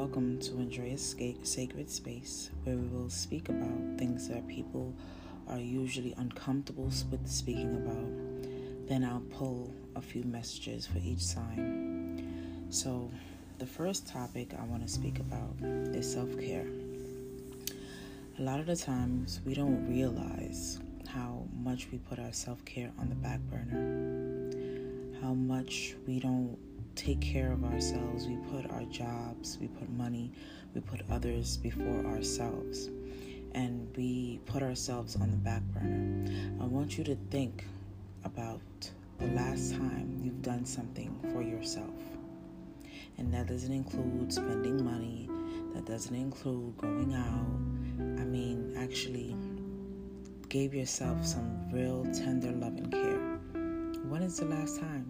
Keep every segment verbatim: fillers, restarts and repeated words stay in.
welcome to Andrea's Sacred Space, where we will speak about things that people are usually uncomfortable with speaking about. Then I'll pull a few messages for each sign. So, the first topic I want to speak about is self-care. A lot of the times, we don't realize how much we put our self-care on the back burner, how much we don't take care of ourselves. We put our jobs, we put money, we put others before ourselves, and we put ourselves on the back burner. I want you to think about the last time you've done something for yourself, and that doesn't include spending money, that doesn't include going out. I mean, actually gave yourself some real tender love and care. When is the last time?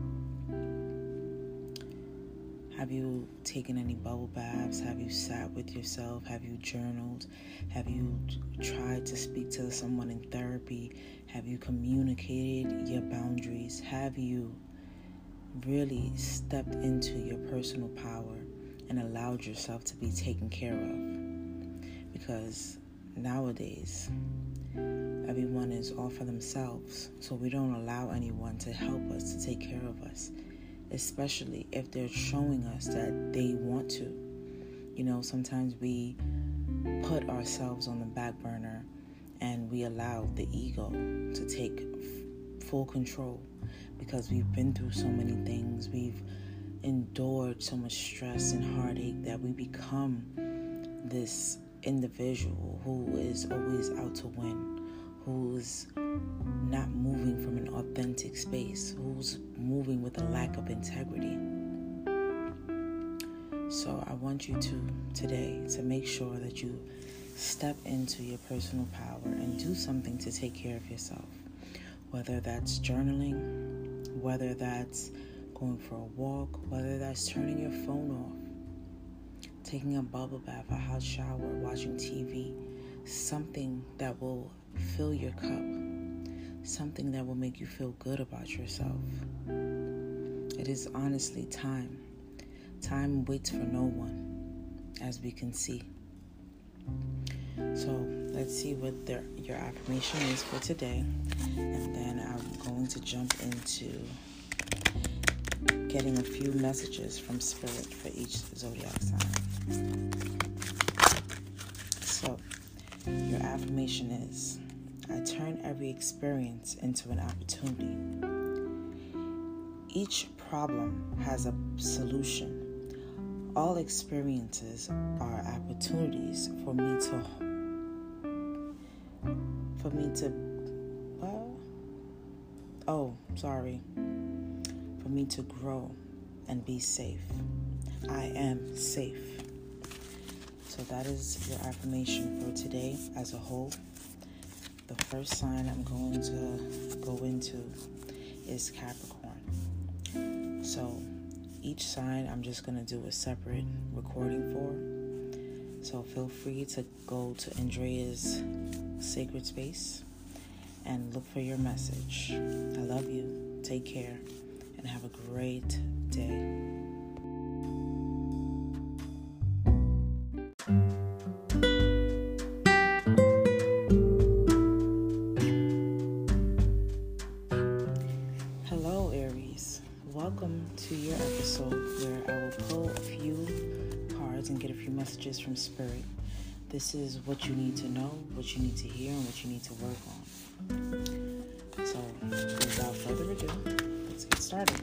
Have you taken any bubble baths? Have you sat with yourself? Have you journaled? Have you tried to speak to someone in therapy? Have you communicated your boundaries? Have you really stepped into your personal power and allowed yourself to be taken care of? Because nowadays, everyone is all for themselves, so we don't allow anyone to help us, to take care of us, especially if they're showing us that they want to. You know, sometimes we put ourselves on the back burner and we allow the ego to take f- full control because we've been through so many things. We've endured so much stress and heartache that we become this individual who is always out to win, who's not moving from an authentic space, who's moving with a lack of integrity. So I want you to today to make sure that you step into your personal power and do something to take care of yourself, whether that's journaling, whether that's going for a walk, whether that's turning your phone off, taking a bubble bath, a hot shower, watching T V, something that will fill your cup, something that will make you feel good about yourself. It is honestly time. Time waits for no one, as we can see. So let's see what the, your affirmation is for today, and then I'm going to jump into getting a few messages from Spirit for each zodiac sign. So your affirmation is: I turn every experience into an opportunity. Each problem has a solution. All experiences are opportunities for me to, for me to, well, oh, sorry, for me to grow and be safe. I am safe. So that is your affirmation for today as a whole. The first sign I'm going to go into is Capricorn. So each sign I'm just going to do a separate recording for. So feel free to go to Andrea's Sacred Space and look for your message. I love you. Take care and have a great day. Welcome to your episode where I will pull a few cards and get a few messages from Spirit. This is what you need to know, what you need to hear, and what you need to work on. So, without further ado, let's get started.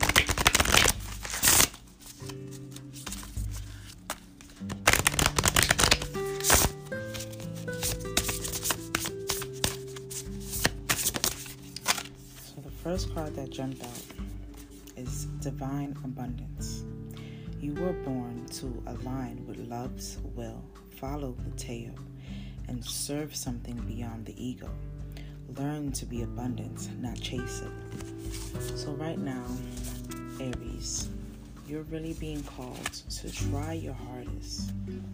So the first card that jumped out is Divine Abundance. You were born to align with love's will, follow the tail, and serve something beyond the ego. Learn to be abundant, not chase it. So right now, Aries, you're really being called to try your hardest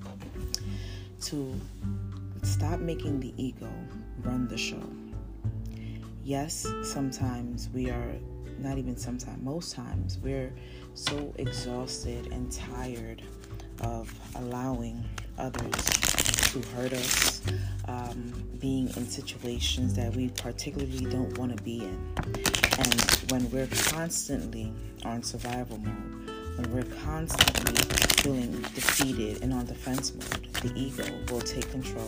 to stop making the ego run the show. Yes, sometimes we are Not even sometimes, most times, we're so exhausted and tired of allowing others to hurt us, um, being in situations that we particularly don't want to be in. And when we're constantly on survival mode, when we're constantly feeling defeated and on defense mode, the ego will take control.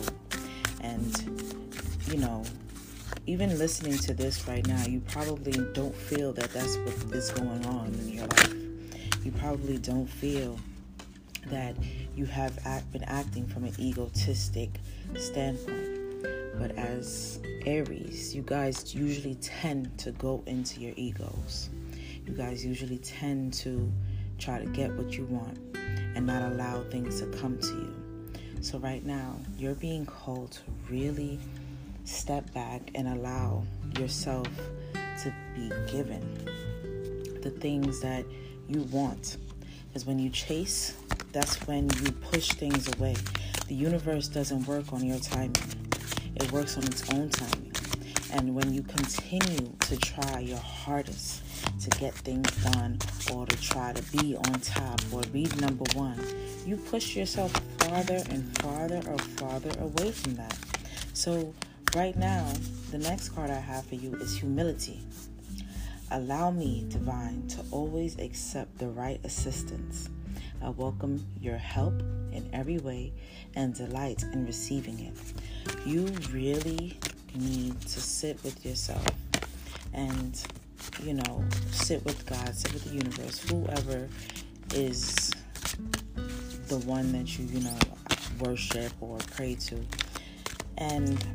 And, you know, even listening to this right now, you probably don't feel that that's what is going on in your life. You probably don't feel that you have act, been acting from an egotistic standpoint. But as Aries, you guys usually tend to go into your egos. You guys usually tend to try to get what you want and not allow things to come to you. So right now, you're being called to really step back and allow yourself to be given the things that you want. Because when you chase, that's when you push things away. The universe doesn't work on your timing. It works on its own timing. And when you continue to try your hardest to get things done or to try to be on top or be number one, you push yourself farther and farther or farther away from that. So right now, the next card I have for you is humility. Allow me, divine, to always accept the right assistance. I welcome your help in every way and delight in receiving it. You really need to sit with yourself and, you know, sit with God, sit with the universe, whoever is the one that you, you know, worship or pray to. And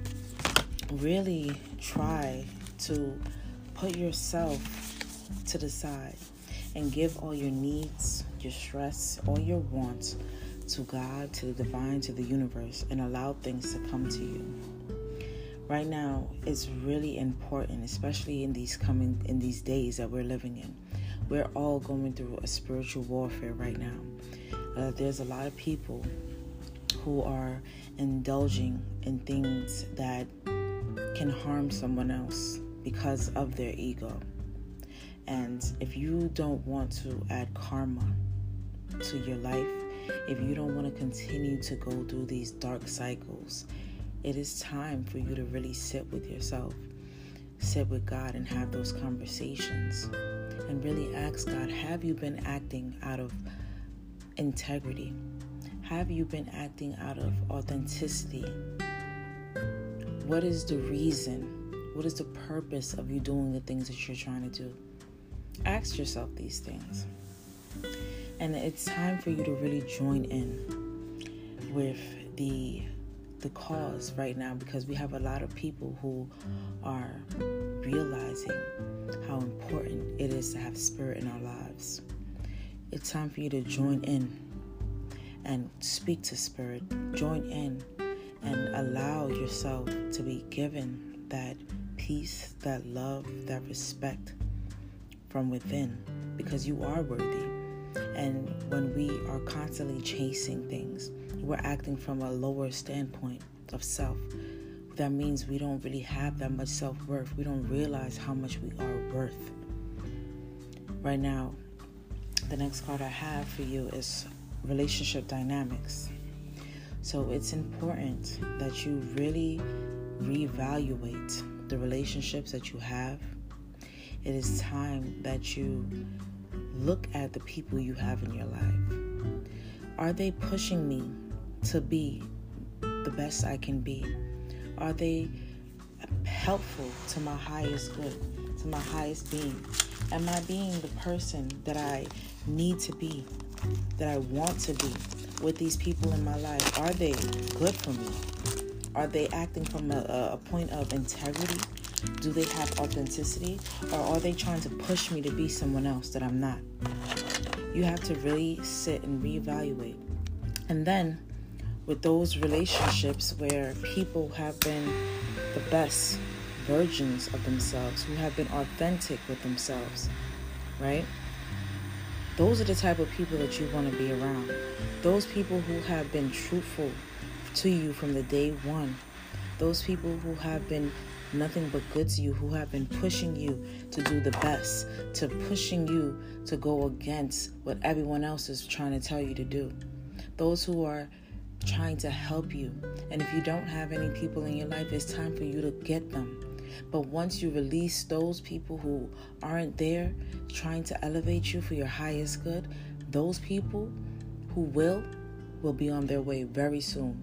really try to put yourself to the side and give all your needs, your stress, all your wants to God, to the divine, to the universe, and allow things to come to you. Right now, it's really important, especially in these coming, in these days that we're living in. We're all going through a spiritual warfare right now. Uh, there's a lot of people who are indulging in things that can harm someone else because of their ego. And if you don't want to add karma to your life, if you don't want to continue to go through these dark cycles, it is time for you to really sit with yourself, sit with God and have those conversations and really ask God, have you been acting out of integrity? Have you been acting out of authenticity? What is the reason? What is the purpose of you doing the things that you're trying to do? Ask yourself these things. And it's time for you to really join in with the the cause right now, because we have a lot of people who are realizing how important it is to have spirit in our lives. It's time for you to join in and speak to spirit. Join in and allow yourself to be given that peace, that love, that respect from within, because you are worthy. And when we are constantly chasing things, we're acting from a lower standpoint of self. That means we don't really have that much self-worth. We don't realize how much we are worth. Right now, the next card I have for you is relationship dynamics. So it's important that you really reevaluate the relationships that you have. It is time that you look at the people you have in your life. Are they pushing me to be the best I can be? Are they helpful to my highest good, to my highest being? Am I being the person that I need to be, that I want to be with these people in my life? Are they good for me? Are they acting from a, a point of integrity? Do they have authenticity? Or are they trying to push me to be someone else that I'm not? You have to really sit and reevaluate. And then with those relationships where people have been the best versions of themselves, who have been authentic with themselves, right? Those are the type of people that you want to be around. Those people who have been truthful to you from the day one. Those people who have been nothing but good to you, who have been pushing you to do the best, to pushing you to go against what everyone else is trying to tell you to do. those who are trying to help you. And if you don't have any people in your life, it's time for you to get them. But once you release those people who aren't there trying to elevate you for your highest good, those people who will, will be on their way very soon.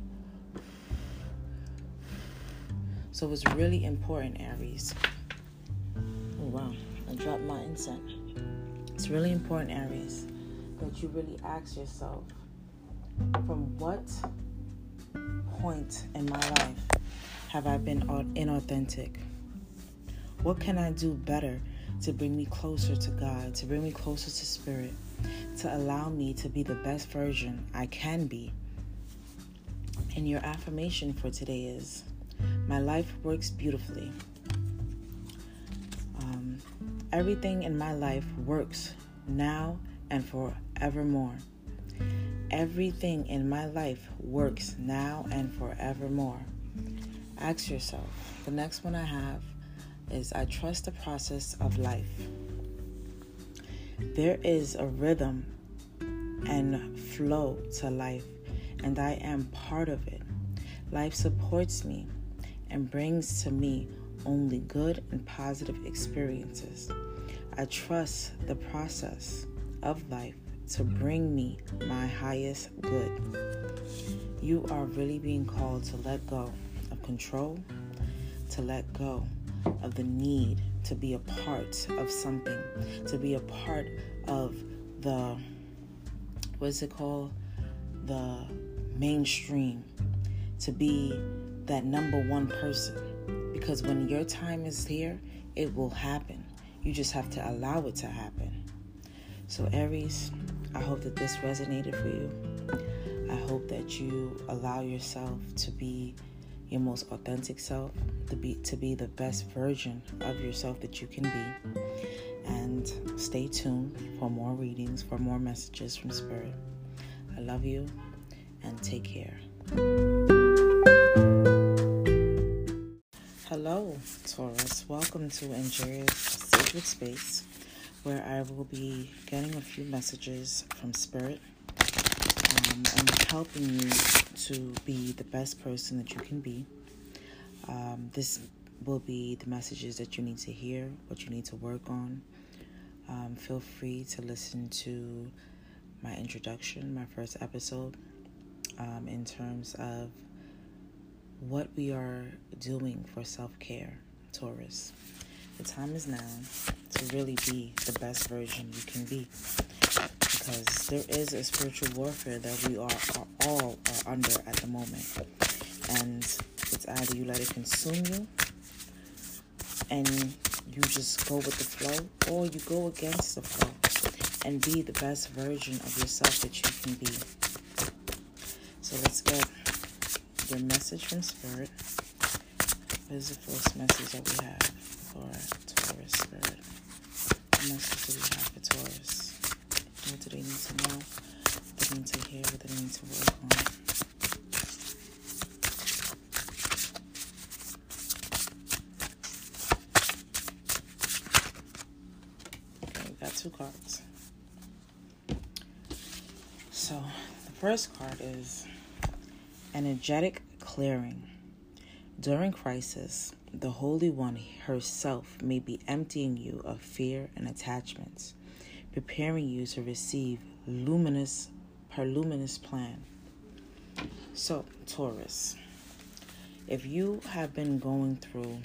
So it's really important, Aries. Oh, wow. I dropped my incense. It's really important, Aries, that you really ask yourself, from what point in my life have I been inauthentic? What can I do better to bring me closer to God, to bring me closer to Spirit, to allow me to be the best version I can be? And your affirmation for today is, my life works beautifully. Um, everything in my life works now and forevermore. Everything in my life works now and forevermore. Ask yourself. The next one I have is, I trust the process of life. There is a rhythm and flow to life, and I am part of it. Life supports me and brings to me only good and positive experiences. I trust the process of life to bring me my highest good. You are really being called to let go of control, to let go of the need to be a part of something, to be a part of the, what's it called? The mainstream, to be that number one person. Because when your time is here, it will happen. You just have to allow it to happen. So Aries, I hope that this resonated for you. I hope that you allow yourself to be your most authentic self, to be to be the best version of yourself that you can be. And stay tuned for more readings, for more messages from Spirit. I love you, and take care. Hello, Taurus. Welcome to Angeria's Sacred Space, where I will be getting a few messages from Spirit um, and helping you to be the best person that you can be. Um, this will be the messages that you need to hear, what you need to work on. Um, feel free to listen to my introduction, my first episode, um, in terms of what we are doing for self-care, Taurus. The time is now to really be the best version you can be, because there is a spiritual warfare that we are, are all are under at the moment, and it's either you let it consume you and you just go with the flow, or you go against the flow and be the best version of yourself that you can be. So let's get your message from Spirit. What is the first message that we have for Taurus, Spirit? What message do we have for Taurus? What do they need to know? What do they need to hear? What do they need to work on? Okay, we got two cards. So, the first card is energetic clearing. During crisis, the Holy One herself may be emptying you of fear and attachments, preparing you to receive luminous, her luminous plan. So, Taurus, if you have been going through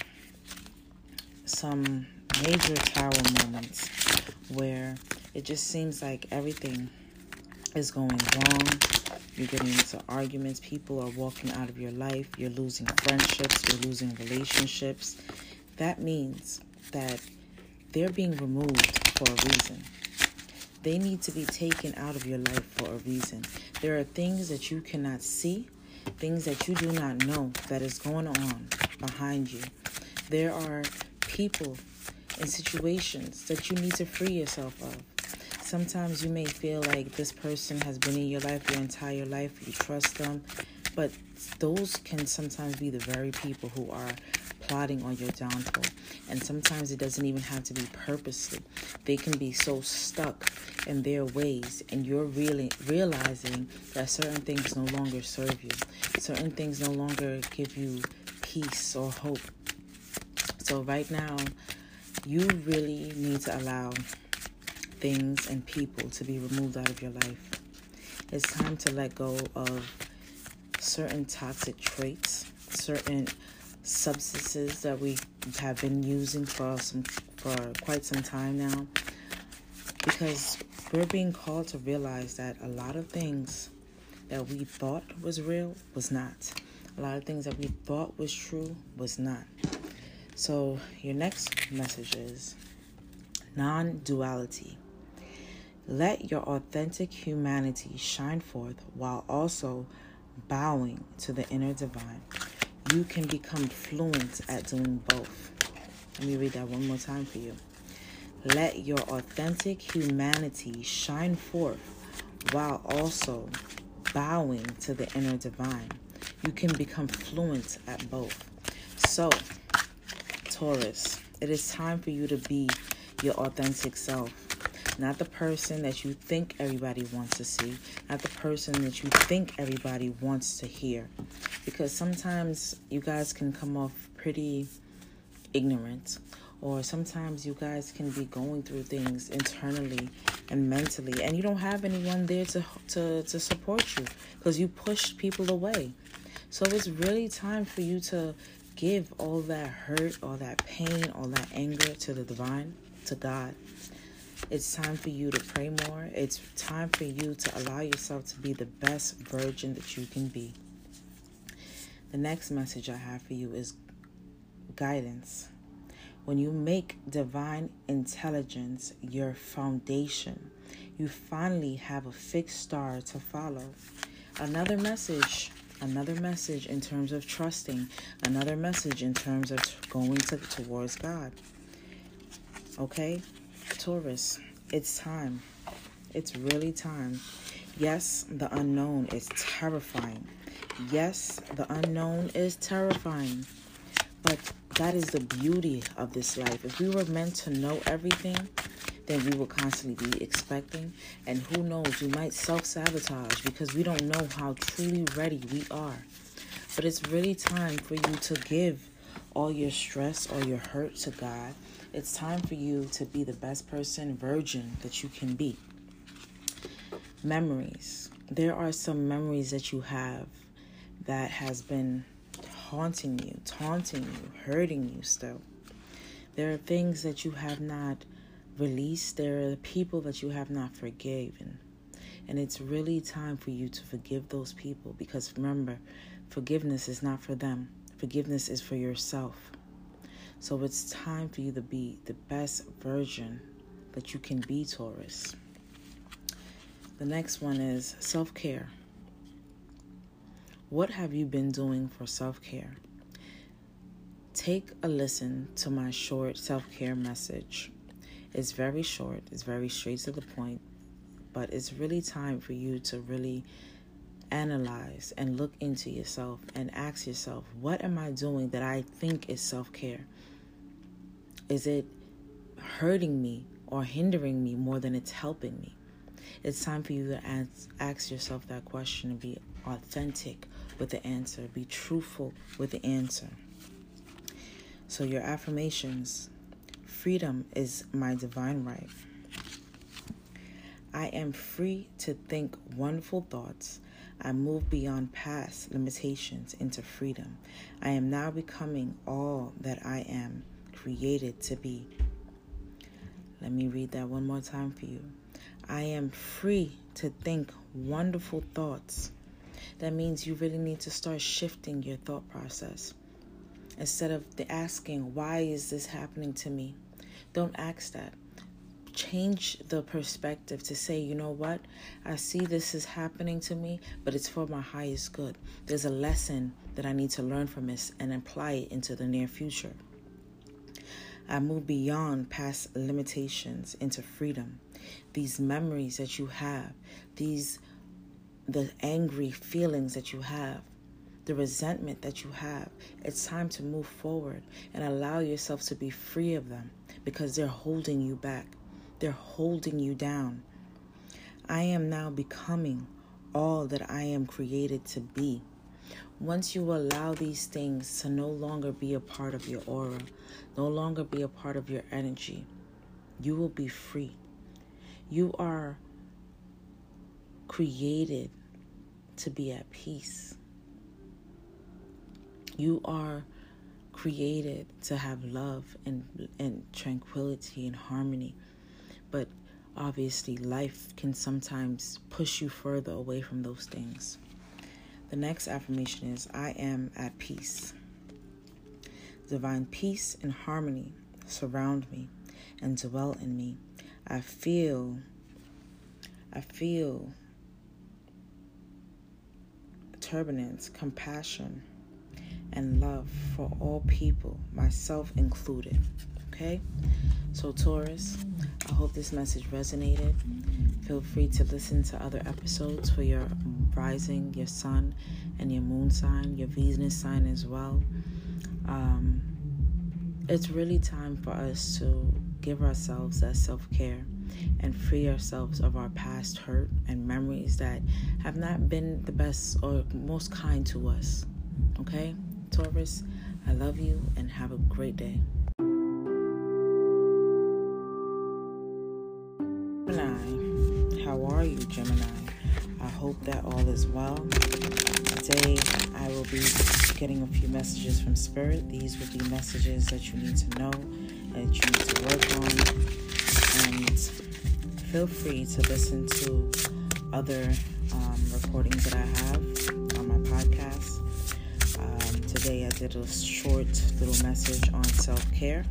some major tower moments where it just seems like everything is going wrong, you're getting into arguments, people are walking out of your life, you're losing friendships, you're losing relationships, that means that they're being removed for a reason. They need to be taken out of your life for a reason. There are things that you cannot see, things that you do not know that is going on behind you. There are people and situations that you need to free yourself of. Sometimes you may feel like this person has been in your life your entire life, you trust them, but those can sometimes be the very people who are plotting on your downfall. And sometimes it doesn't even have to be purposely. They can be so stuck in their ways, and you're really realizing that certain things no longer serve you. Certain things no longer give you peace or hope. So right now, you really need to allow things and people to be removed out of your life. It's time to let go of certain toxic traits, certain substances that we have been using for some for quite some time now, because we're being called to realize that a lot of things that we thought was real was not. A lot of things that we thought was true was not. So your next message is non-duality. Let your authentic humanity shine forth while also bowing to the inner divine. You can become fluent at doing both. Let me read that one more time for you. Let your authentic humanity shine forth while also bowing to the inner divine. You can become fluent at both. So, Taurus, it is time for you to be your authentic self. Not the person that you think everybody wants to see. Not the person that you think everybody wants to hear. Because sometimes you guys can come off pretty ignorant. Or sometimes you guys can be going through things internally and mentally. And you don't have anyone there to, to, to support you. Because you pushed people away. So it's really time for you to give all that hurt, all that pain, all that anger to the divine, to God. It's time for you to pray more. It's time for you to allow yourself to be the best virgin that you can be. The next message I have for you is guidance. When you make divine intelligence your foundation, you finally have a fixed star to follow. Another message, another message in terms of trusting, another message in terms of going to, towards God. Okay? Taurus, it's time. It's really time. Yes, the unknown is terrifying. Yes, the unknown is terrifying. But that is the beauty of this life. If we were meant to know everything, then we will constantly be expecting. And who knows, we might self-sabotage because we don't know how truly ready we are. But it's really time for you to give all your stress, all your hurt to God. It's time for you to be the best person, virgin, that you can be. Memories. There are some memories that you have that has been haunting you, taunting you, hurting you still. There are things that you have not released. There are people that you have not forgiven. And it's really time for you to forgive those people, because remember, forgiveness is not for them. Forgiveness is for yourself. So it's time for you to be the best version that you can be, Taurus. The next one is self-care. What have you been doing for self-care? Take a listen to my short self-care message. It's very short. It's very straight to the point. But it's really time for you to really analyze and look into yourself and ask yourself, what am I doing that I think is self-care? Is it hurting me or hindering me more than it's helping me? It's time for you to ask, ask yourself that question and be authentic with the answer. Be truthful with the answer. So your affirmations. Freedom is my divine right. I am free to think wonderful thoughts. I move beyond past limitations into freedom. I am now becoming all that I am created to be. Let me read that one more time for you. I am free to think wonderful thoughts. That means you really need to start shifting your thought process. Instead of asking, why is this happening to me? Don't ask that. Change the perspective to say, you know what? I see this is happening to me, but it's for my highest good. There's a lesson that I need to learn from this and apply it into the near future. I move beyond past limitations into freedom. These memories that you have, these the angry feelings that you have, the resentment that you have. It's time to move forward and allow yourself to be free of them, because they're holding you back. They're holding you down. I am now becoming all that I am created to be. Once you allow these things to no longer be a part of your aura, no longer be a part of your energy, you will be free. You are created to be at peace. You are created to have love and, and tranquility and harmony. But obviously, life can sometimes push you further away from those things. The next affirmation is, I am at peace. Divine peace and harmony surround me and dwell in me. I feel, I feel turbulence, compassion, and love for all people, myself included. Okay? So Taurus, I hope this message resonated. Feel free to listen to other episodes for your rising, your sun, and your moon sign, your Venus sign as well. Um, it's really time for us to give ourselves that self-care and free ourselves of our past hurt and memories that have not been the best or most kind to us. Okay? Taurus, I love you and have a great day. Gemini, how are you, Gemini? I hope that all is well. Today, I will be getting a few messages from Spirit. These will be messages that you need to know, that you need to work on. And feel free to listen to other um, recordings that I have on my podcast. Um, today, I did a short little message on self-care.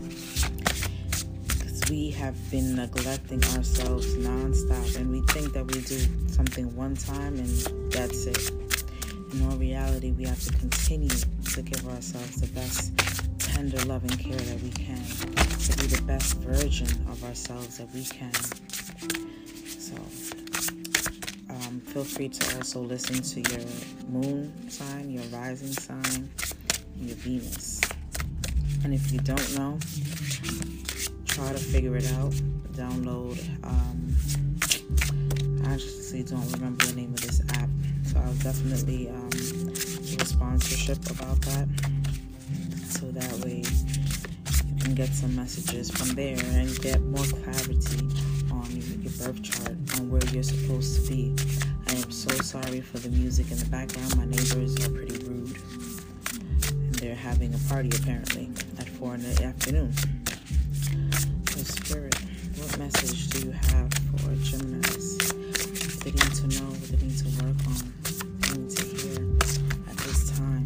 We have been neglecting ourselves nonstop, and we think that we do something one time and that's it. In all reality, we have to continue to give ourselves the best tender love and care that we can, to be the best version of ourselves that we can. So um, feel free to also listen to your moon sign, your rising sign, and your Venus. And if you don't know, try to figure it out. Download. Um, I actually don't remember the name of this app, so I'll definitely um, do a sponsorship about that, so that way you can get some messages from there and get more clarity on your birth chart, on where you're supposed to be. I am so sorry for the music in the background. My neighbors are pretty rude, and they're having a party apparently at four in the afternoon. Spirit, what message do you have for Geminis? What they need to know, what they need to work on, what they need to hear at this time?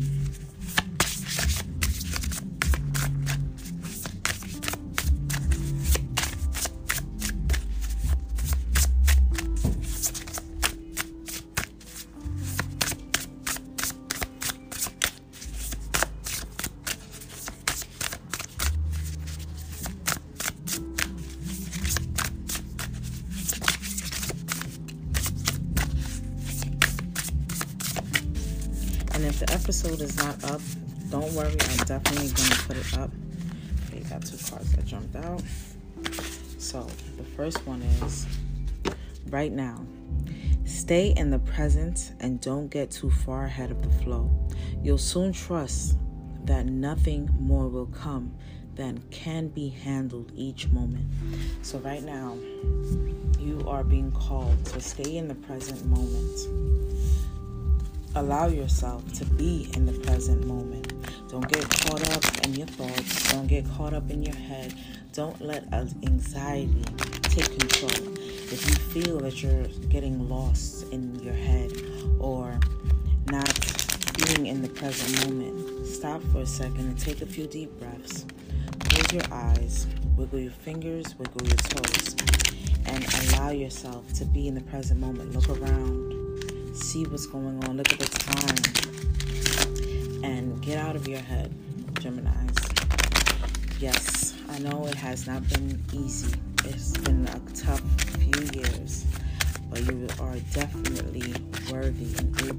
And if the episode is not up, don't worry, I'm definitely going to put it up. Okay, got two cards that jumped out. So, the first one is, right now, stay in the present and don't get too far ahead of the flow. You'll soon trust that nothing more will come than can be handled each moment. So right now, you are being called to stay in the present moment. Allow yourself to be in the present moment. Don't get caught up in your thoughts. Don't get caught up in your head. Don't let anxiety take control. If you feel that you're getting lost in your head or not being in the present moment, stop for a second and take a few deep breaths. Close your eyes, wiggle your fingers, wiggle your toes, and allow yourself to be in the present moment. Look around. See what's going on. Look at the time. And get out of your head, Geminis. Yes, I know it has not been easy. It's been a tough few years. But you are definitely worthy and able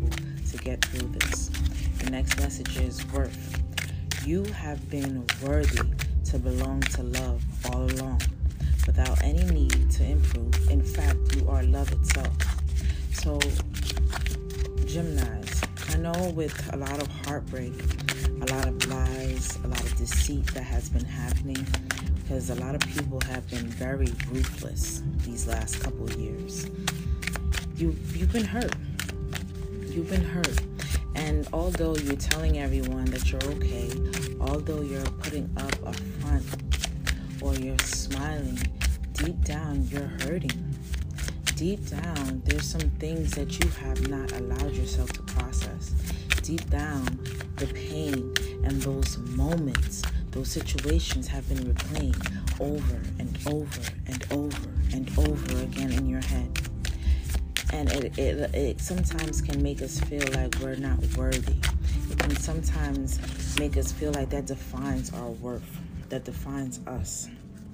to get through this. The next message is worth. You have been worthy to belong to love all along, without any need to improve. In fact, you are love itself. So, Geminis, I know with a lot of heartbreak, a lot of lies, a lot of deceit that has been happening, because a lot of people have been very ruthless these last couple of years. You, you've been hurt. You've been hurt. And although you're telling everyone that you're okay, although you're putting up a front or you're smiling, deep down you're hurting. Deep down, there's some things that you have not allowed yourself to process. Deep down, the pain and those moments, those situations have been replaying over and over and over and over again in your head. And it, it, it sometimes can make us feel like we're not worthy. It can sometimes make us feel like that defines our worth, that defines us.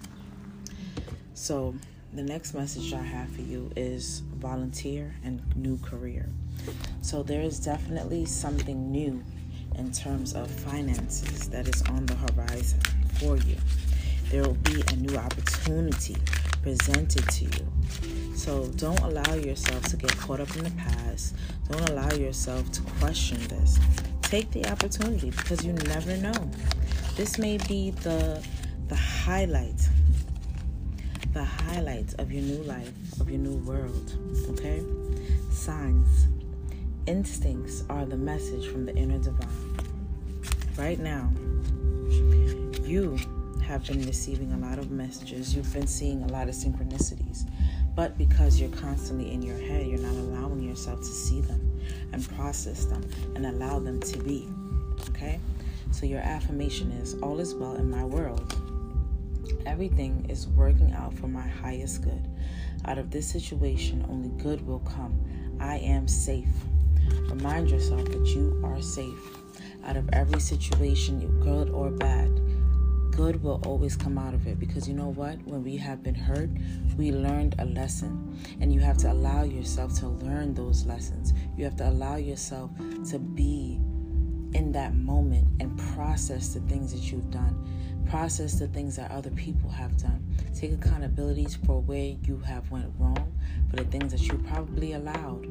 So the next message I have for you is volunteer and new career. So there is definitely something new in terms of finances that is on the horizon for you. There will be a new opportunity presented to you. So don't allow yourself to get caught up in the past. Don't allow yourself to question this. Take the opportunity, because you never know. This may be the the highlight, the highlight of your new life, of your new world, okay? Signs. Instincts are the message from the inner divine. Right now, you have been receiving a lot of messages. You've been seeing a lot of synchronicities. But because you're constantly in your head, you're not allowing yourself to see them and process them and allow them to be. Okay? So your affirmation is, all is well in my world. Everything is working out for my highest good. Out of this situation, only good will come. I am safe. Remind yourself that you are safe. Out of every situation, good or bad, good will always come out of it, because you know what? When we have been hurt, we learned a lesson, and you have to allow yourself to learn those lessons. You have to allow yourself to be in that moment and process the things that you've done. Process the things that other people have done. Take accountability for where you have went wrong, for the things that you probably allowed,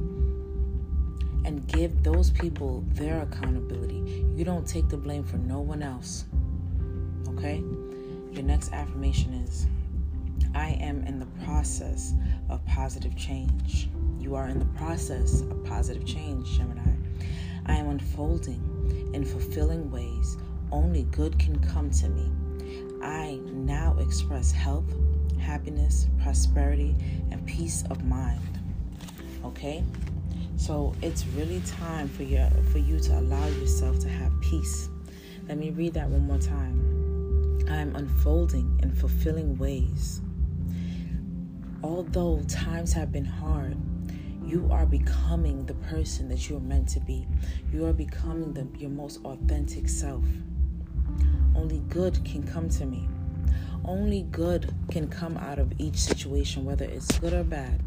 and give those people their accountability. You don't take the blame for no one else. Okay? Your next affirmation is, I am in the process of positive change. You are in the process of positive change, Gemini. I am unfolding in fulfilling ways. Only good can come to me. I now express health, happiness, prosperity, and peace of mind. Okay? So it's really time for you, for you to allow yourself to have peace. Let me read that one more time. I am unfolding in fulfilling ways. Although times have been hard, you are becoming the person that you are meant to be. You are becoming the, your most authentic self. Only good can come to me. Only good can come out of each situation, whether it's good or bad.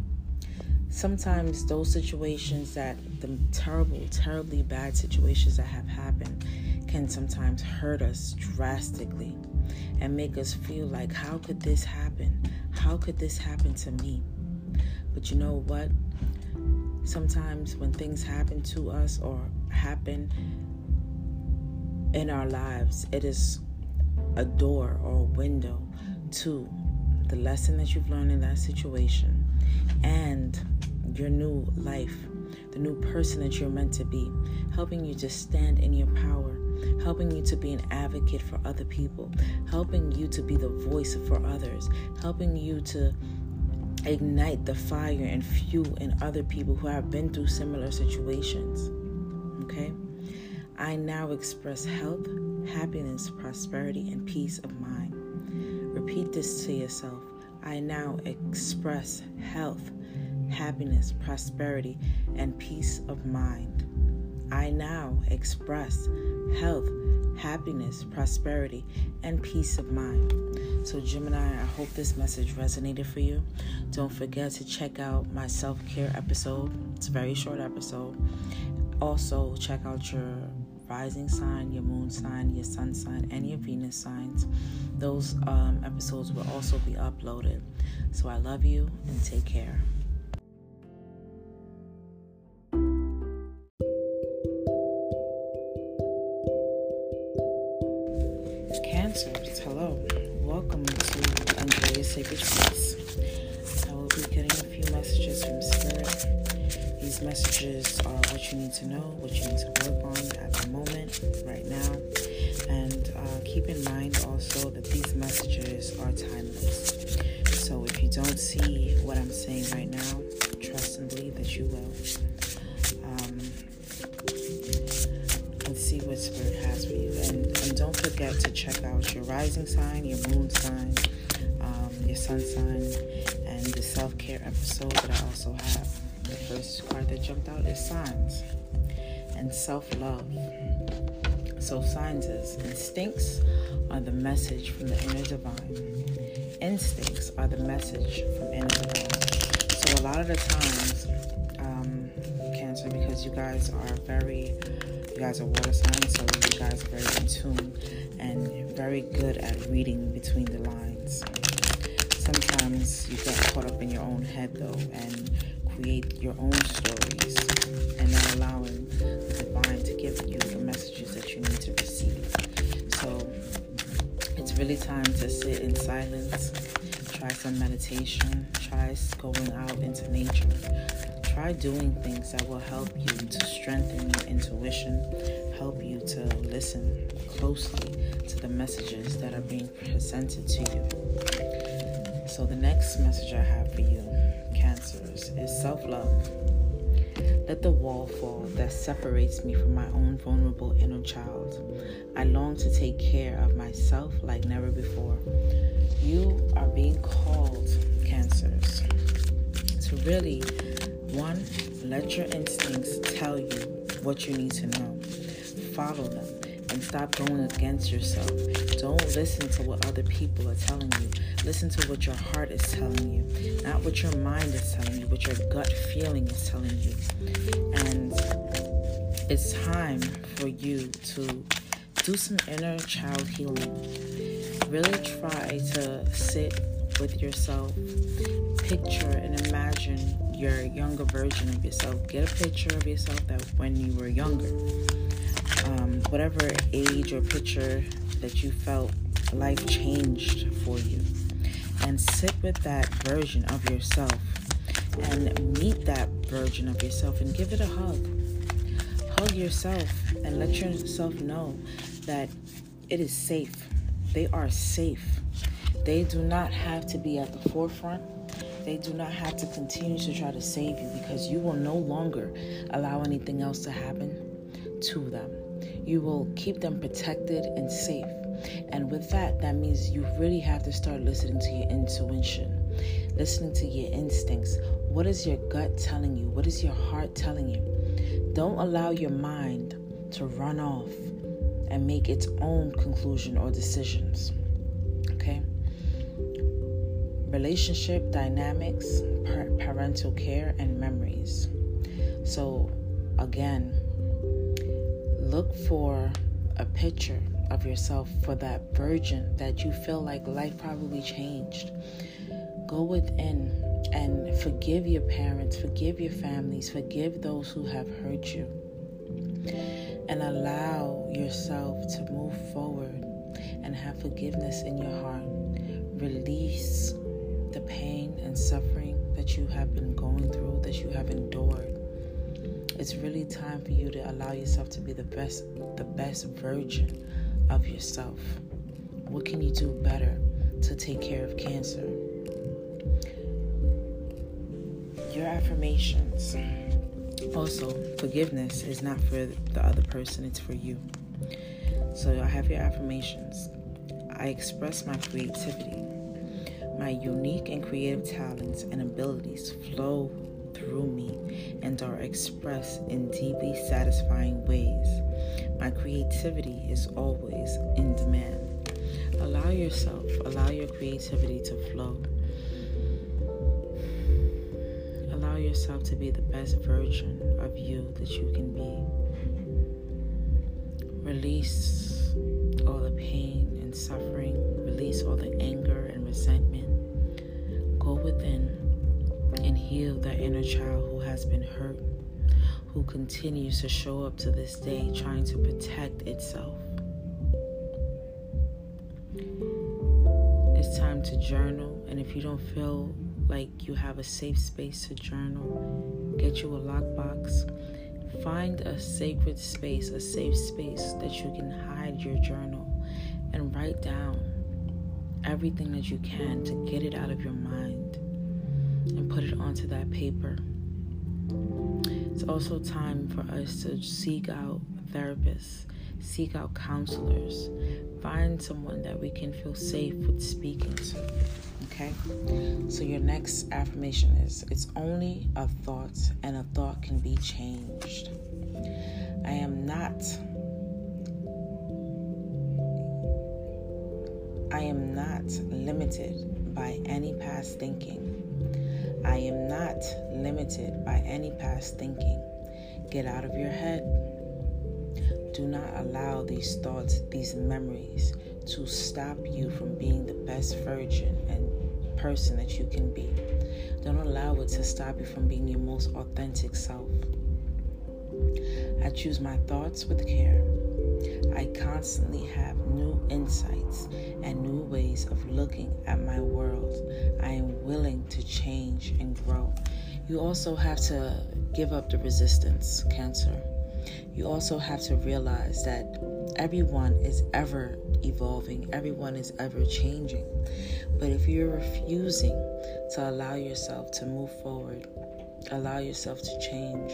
Sometimes those situations that, the terrible, terribly bad situations that have happened, can sometimes hurt us drastically and make us feel like, how could this happen? How could this happen to me? But you know what? Sometimes when things happen to us or happen in our lives, it is a door or a window to the lesson that you've learned in that situation and your new life, the new person that you're meant to be, helping you to stand in your power, helping you to be an advocate for other people, helping you to be the voice for others, helping you to ignite the fire and fuel in other people who have been through similar situations. Okay? I now express health, happiness, prosperity, and peace of mind. Repeat this to yourself. I now express health, happiness, prosperity, and peace of mind. I now express health, happiness, prosperity, and peace of mind. So Gemini, I hope this message resonated for you. Don't forget to check out my self-care episode. It's a very short episode. Also, check out your rising sign, your moon sign, your sun sign, and your Venus signs. Those um, episodes will also be uploaded. So I love you and take care. Cancers, hello. Welcome to Andrea's Sacred Space. I will be getting a few messages from Spirit. These messages are what you need to know, what you need to work on at the moment, right now. And uh, keep in mind also that these messages are timeless. So if you don't see what I'm saying right now, trust and believe that you will. Um, and see what Spirit has for you. And, and don't forget to check out your rising sign, your moon sign, um, your sun sign, and the self-care episode that I also have. The first card that jumped out is signs and self-love. So signs is instincts are the message from the inner divine. Instincts are the message from inner divine. So a lot of the times, um, Cancer, because you guys are very, you guys are water signs, so you guys are very in tune and very good at reading between the lines. Sometimes you get caught up in your own head though and create your own stories and not allowing the divine to give you the messages that you need to receive. So it's really time to sit in silence, try some meditation, try going out into nature, try doing things that will help you to strengthen your intuition, help you to listen closely to the messages that are being presented to you. So the next message I have for you, Cancers, is self-love. Let the wall fall that separates me from my own vulnerable inner child. I long to take care of myself like never before. You are being called, Cancers, to really, one, let your instincts tell you what you need to know. Follow them and stop going against yourself. Don't listen to what other people are telling you. Listen to what your heart is telling you, not what your mind is telling you, what your gut feeling is telling you. And it's time for you to do some inner child healing. Really try to sit with yourself, picture and imagine your younger version of yourself. Get a picture of yourself that when you were younger, um, whatever age or picture that you felt life changed for you. And sit with that version of yourself and meet that version of yourself and give it a hug. Hug yourself and let yourself know that it is safe. They are safe. They do not have to be at the forefront. They do not have to continue to try to save you because you will no longer allow anything else to happen to them. You will keep them protected and safe. And with that, that means you really have to start listening to your intuition, listening to your instincts. What is your gut telling you? What is your heart telling you? Don't allow your mind to run off and make its own conclusion or decisions. Okay? Relationship dynamics, parental care, and memories. So, again, look for a picture of yourself for that virgin that you feel like life probably changed. Go within and forgive your parents, forgive your families, forgive those who have hurt you, and allow yourself to move forward and have forgiveness in your heart. Release the pain and suffering that you have been going through, that you have endured. It's really time for you to allow yourself to be the best, the best version of yourself. What can you do better to take care of Cancer? Your affirmations. Also, forgiveness is not for the other person, it's for you. So I have your affirmations. I express my creativity. My unique and creative talents and abilities flow through me and are expressed in deeply satisfying ways. My creativity is always in demand. Allow yourself, allow your creativity to flow. yourself to be the best version of you that you can be. Release all the pain and suffering. Release all the anger and resentment. Go within and heal that inner child who has been hurt, who continues to show up to this day trying to protect itself. It's time to journal, and if you don't feel like you have a safe space to journal, get you a lockbox. Find a sacred space, a safe space that you can hide your journal and write down everything that you can to get it out of your mind and put it onto that paper. It's also time for us to seek out therapists, seek out counselors, find someone that we can feel safe with speaking to. Okay? So your next affirmation is, it's only a thought, and a thought can be changed. I am not I am not limited by any past thinking. I am not limited by any past thinking. Get out of your head. Do not allow these thoughts, these memories, to stop you from being the best version and person that you can be. Don't allow it to stop you from being your most authentic self. I choose my thoughts with care. I constantly have new insights and new ways of looking at my world. I am willing to change and grow. You also have to give up the resistance, Cancer. You also have to realize that everyone is ever evolving. Everyone is ever changing. But if you're refusing to allow yourself to move forward, allow yourself to change.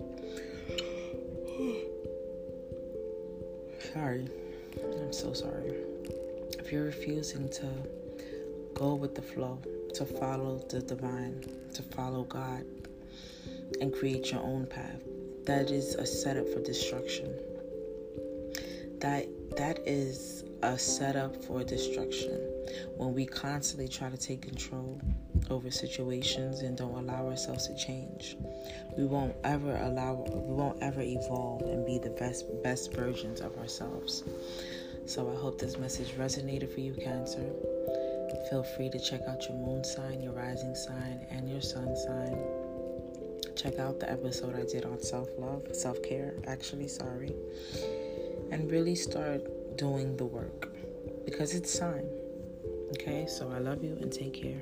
Sorry. I'm so sorry. If you're refusing to go with the flow, to follow the divine, to follow God, and create your own path, that is a setup for destruction. That that is a setup for destruction. When we constantly try to take control over situations and don't allow ourselves to change, we won't ever allow we won't ever evolve and be the best best versions of ourselves. So I hope this message resonated for you, Cancer. Feel free to check out your moon sign, your rising sign, and your sun sign. Check out the episode I did on self-love, self-care, actually, sorry. And really start doing the work, because it's time. Okay, so I love you and take care.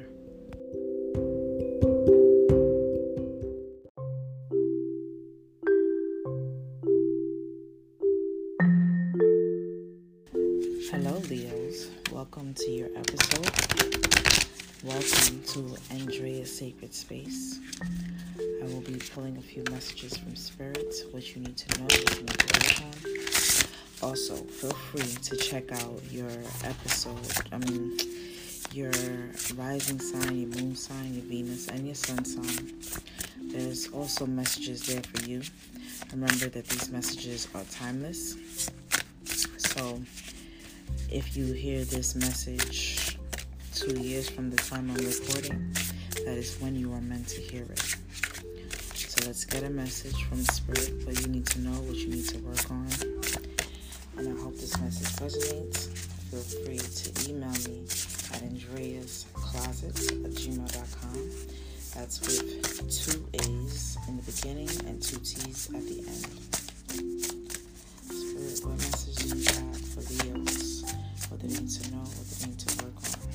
Hello, Leos. Welcome to your episode. Welcome to Andrea's Sacred Space. I will be pulling a few messages from Spirit, what you need to know, what you need to work on. Also, feel free to check out your episode, I mean, your rising sign, your moon sign, your Venus, and your sun sign. There's also messages there for you. Remember that these messages are timeless. So, if you hear this message two years from the time I'm recording, that is when you are meant to hear it. So let's get a message from Spirit, what you need to know, what you need to work on. And I hope this message resonates. Feel free to email me at andreascloset at gmail dot com. That's with two A's in the beginning and two T's at the end. Spirit, what message do you have for Leos? What they need to know, what they need to work on?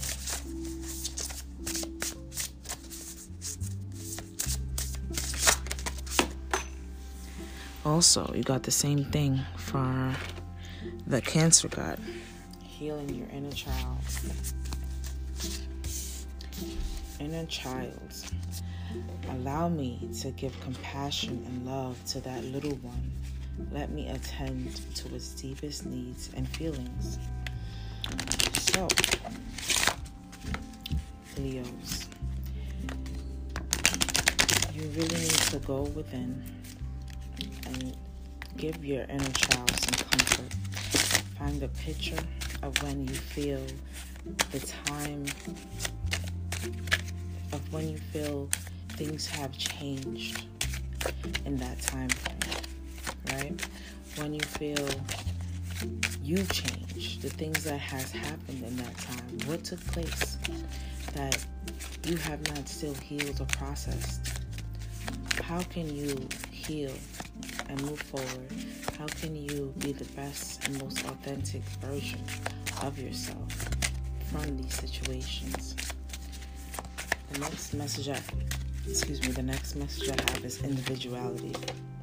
Also, you got the same thing for the Cancer God. Healing your inner child. Inner child. Allow me to give compassion and love to that little one. Let me attend to its deepest needs and feelings. So, Leos, you really need to go within and give your inner child some comfort. Find a picture of when you feel the time, of when you feel things have changed in that time frame, right? When you feel you've changed, the things that has happened in that time, what took place that you have not still healed or processed? How can you heal and move forward? How can you be the best and most authentic version of yourself from these situations? The next message I, excuse me, the next message I have is individuality.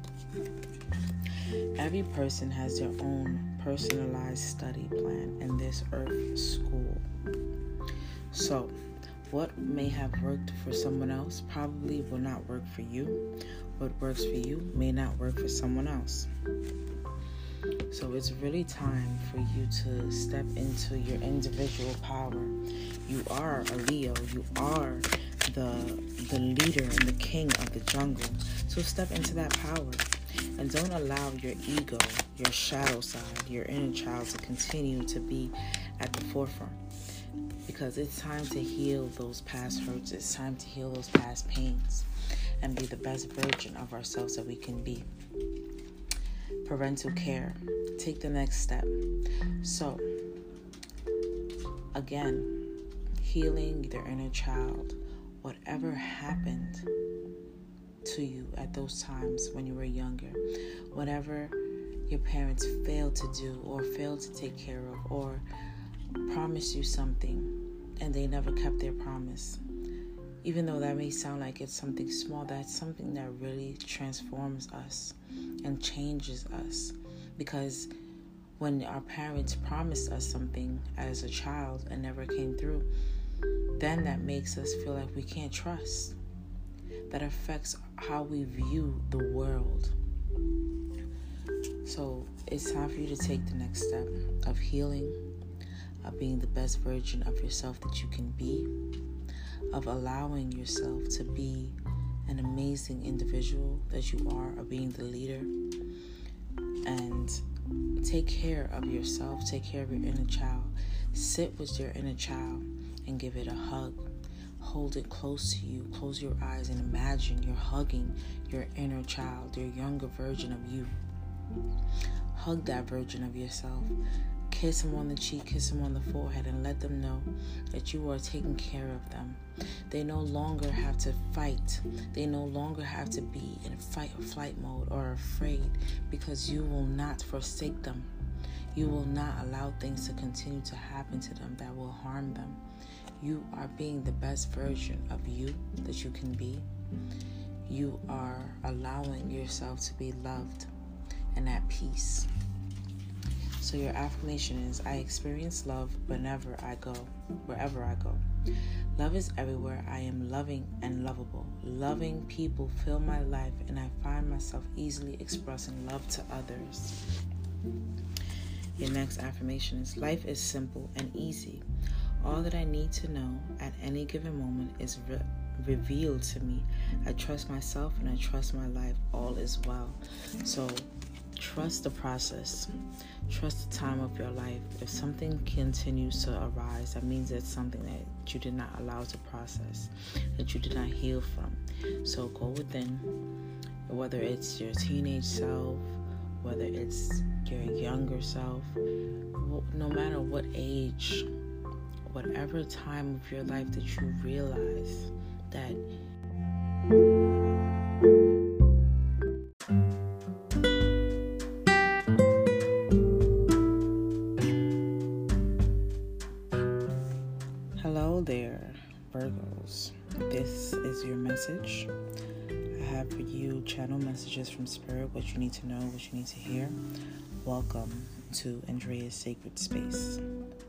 Every person has their own personalized study plan in this earth school. So, what may have worked for someone else probably will not work for you. What works for you may not work for someone else. So it's really time for you to step into your individual power. You are a Leo. You are the the leader and the king of the jungle. So step into that power. And don't allow your ego, your shadow side, your inner child to continue to be at the forefront. Because it's time to heal those past hurts. It's time to heal those past pains and be the best version of ourselves that we can be. Parental care. Take the next step. So, again, healing their inner child. Whatever happened to you at those times when you were younger, whatever your parents failed to do or failed to take care of or promised you something and they never kept their promise. Even though that may sound like it's something small, that's something that really transforms us and changes us. Because when our parents promised us something as a child and never came through, then that makes us feel like we can't trust. That affects how we view the world. So it's time for you to take the next step of healing, of being the best version of yourself that you can be, of allowing yourself to be an amazing individual that you are, of being the leader. And take care of yourself, take care of your inner child. Sit with your inner child and give it a hug. Hold it close to you. Close your eyes and imagine you're hugging your inner child, your younger version of you. Hug that version of yourself. Kiss them on the cheek, kiss them on the forehead, and let them know that you are taking care of them. They no longer have to fight. They no longer have to be in fight or flight mode or afraid, because you will not forsake them. You will not allow things to continue to happen to them that will harm them. You are being the best version of you that you can be. You are allowing yourself to be loved and at peace. So your affirmation is, I experience love whenever I go, wherever I go. Love is everywhere. I am loving and lovable. Loving people fill my life, and I find myself easily expressing love to others. Your next affirmation is, life is simple and easy. All that I need to know at any given moment is re- revealed to me. I trust myself and I trust my life. All is well. So trust the process. Trust the time of your life. If something continues to arise, that means it's something that you did not allow to process, that you did not heal from. So go within, whether it's your teenage self, whether it's your younger self, no matter what age, whatever time of your life that you realize that Hello there, Virgos. This is your message. I have for you channel messages from Spirit, what you need to know, what you need to hear. Welcome to Andrea's Sacred Space.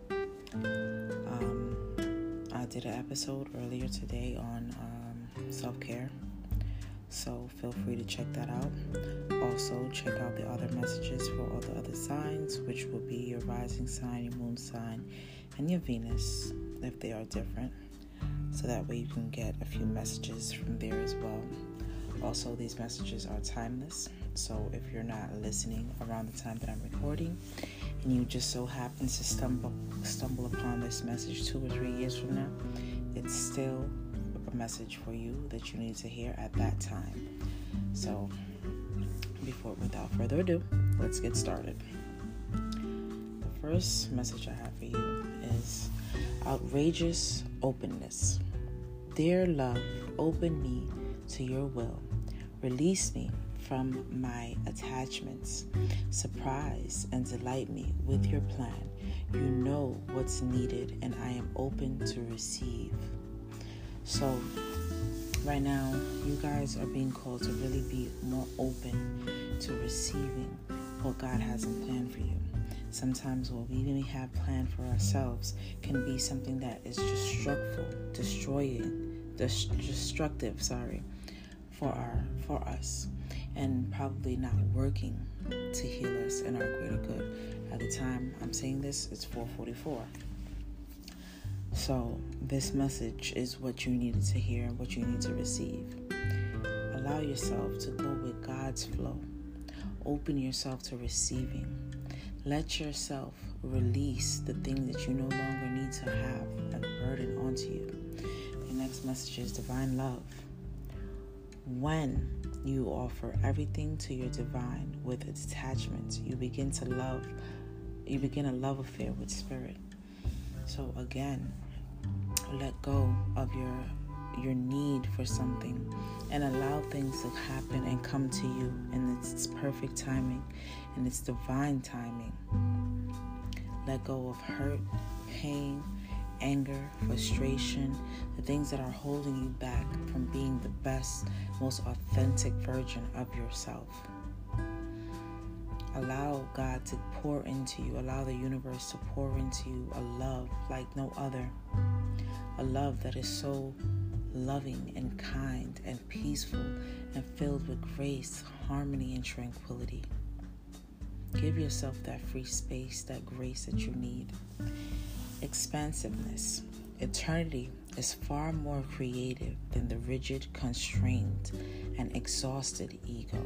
Um, I did an episode earlier today on um, self-care, so feel free to check that out. Also, check out the other messages for all the other signs, which will be your rising sign, your moon sign, and your Venus, if they are different, so that way you can get a few messages from there as well. Also, these messages are timeless, so if you're not listening around the time that I'm recording, and you just so happen to stumble stumble upon this message two or three years from now, it's still a message for you that you need to hear at that time. So, before, without further ado, let's get started. The first message I have for you is outrageous openness. Dear love, open me to your will. Release me from my attachments. Surprise and delight me with your plan. You know what's needed, and I am open to receive. So, right now, you guys are being called to really be more open to receiving what God has in plan for you. Sometimes what we may have planned for ourselves can be something that is destructive, destroying, destructive, sorry, for our for us, and probably not working to heal us and our greater good. At the time I'm saying this, it's four forty-four. So this message is what you needed to hear and what you need to receive. Allow yourself to go with God's flow. Open yourself to receiving. Let yourself release the thing that you no longer need to have and burden onto you. The next message is divine love. When you offer everything to your divine with its attachment, you begin to love, you begin a love affair with spirit. So again, let go of your your need for something and allow things to happen and come to you in its perfect timing, in its divine timing. Let go of hurt, pain, anger, frustration, the things that are holding you back from being the best, most authentic version of yourself. Allow God to pour into you. Allow the universe to pour into you a love like no other. A love that is so loving and kind and peaceful and filled with grace, harmony, and tranquility. Give yourself that free space, that grace that you need. Expansiveness. Eternity is far more creative than the rigid, constrained, and exhausted ego.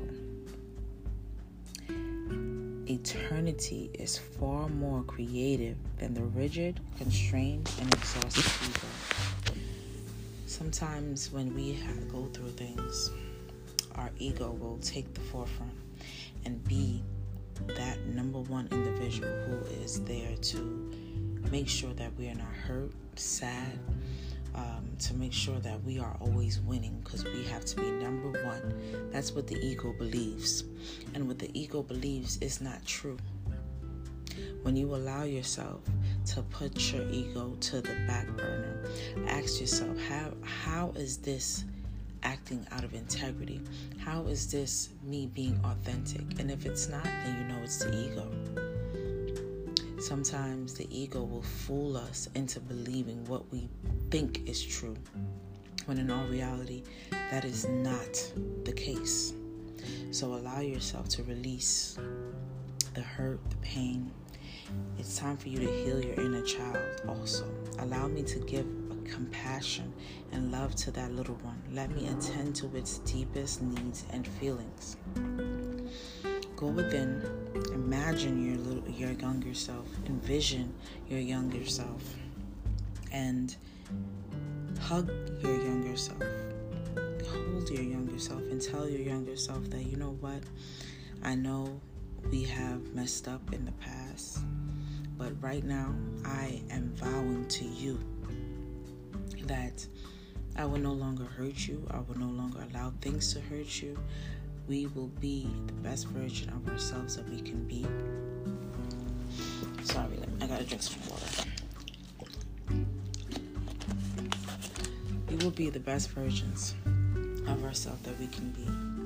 Eternity is far more creative than the rigid, constrained, and exhausted ego. Sometimes when we have to go through things, our ego will take the forefront and be that number one individual who is there to make sure that we are not hurt, sad, um, to make sure that we are always winning, because we have to be number one. That's what the ego believes. And what the ego believes is not true. When you allow yourself to put your ego to the back burner, ask yourself, how how is this acting out of integrity? How is this me being authentic? And if it's not, then you know it's the ego. Sometimes the ego will fool us into believing what we think is true, when in all reality, that is not the case. So allow yourself to release the hurt, the pain. It's time for you to heal your inner child also. Allow me to give compassion and love to that little one. Let me attend to its deepest needs and feelings. Go within, imagine your little, your younger self, envision your younger self, and hug your younger self. Hold your younger self and tell your younger self that, you know what, I know we have messed up in the past, but right now I am vowing to you that I will no longer hurt you. I will no longer allow things to hurt you. We will be the best version of ourselves that we can be. Sorry, I gotta drink some water. We will be the best versions of ourselves that we can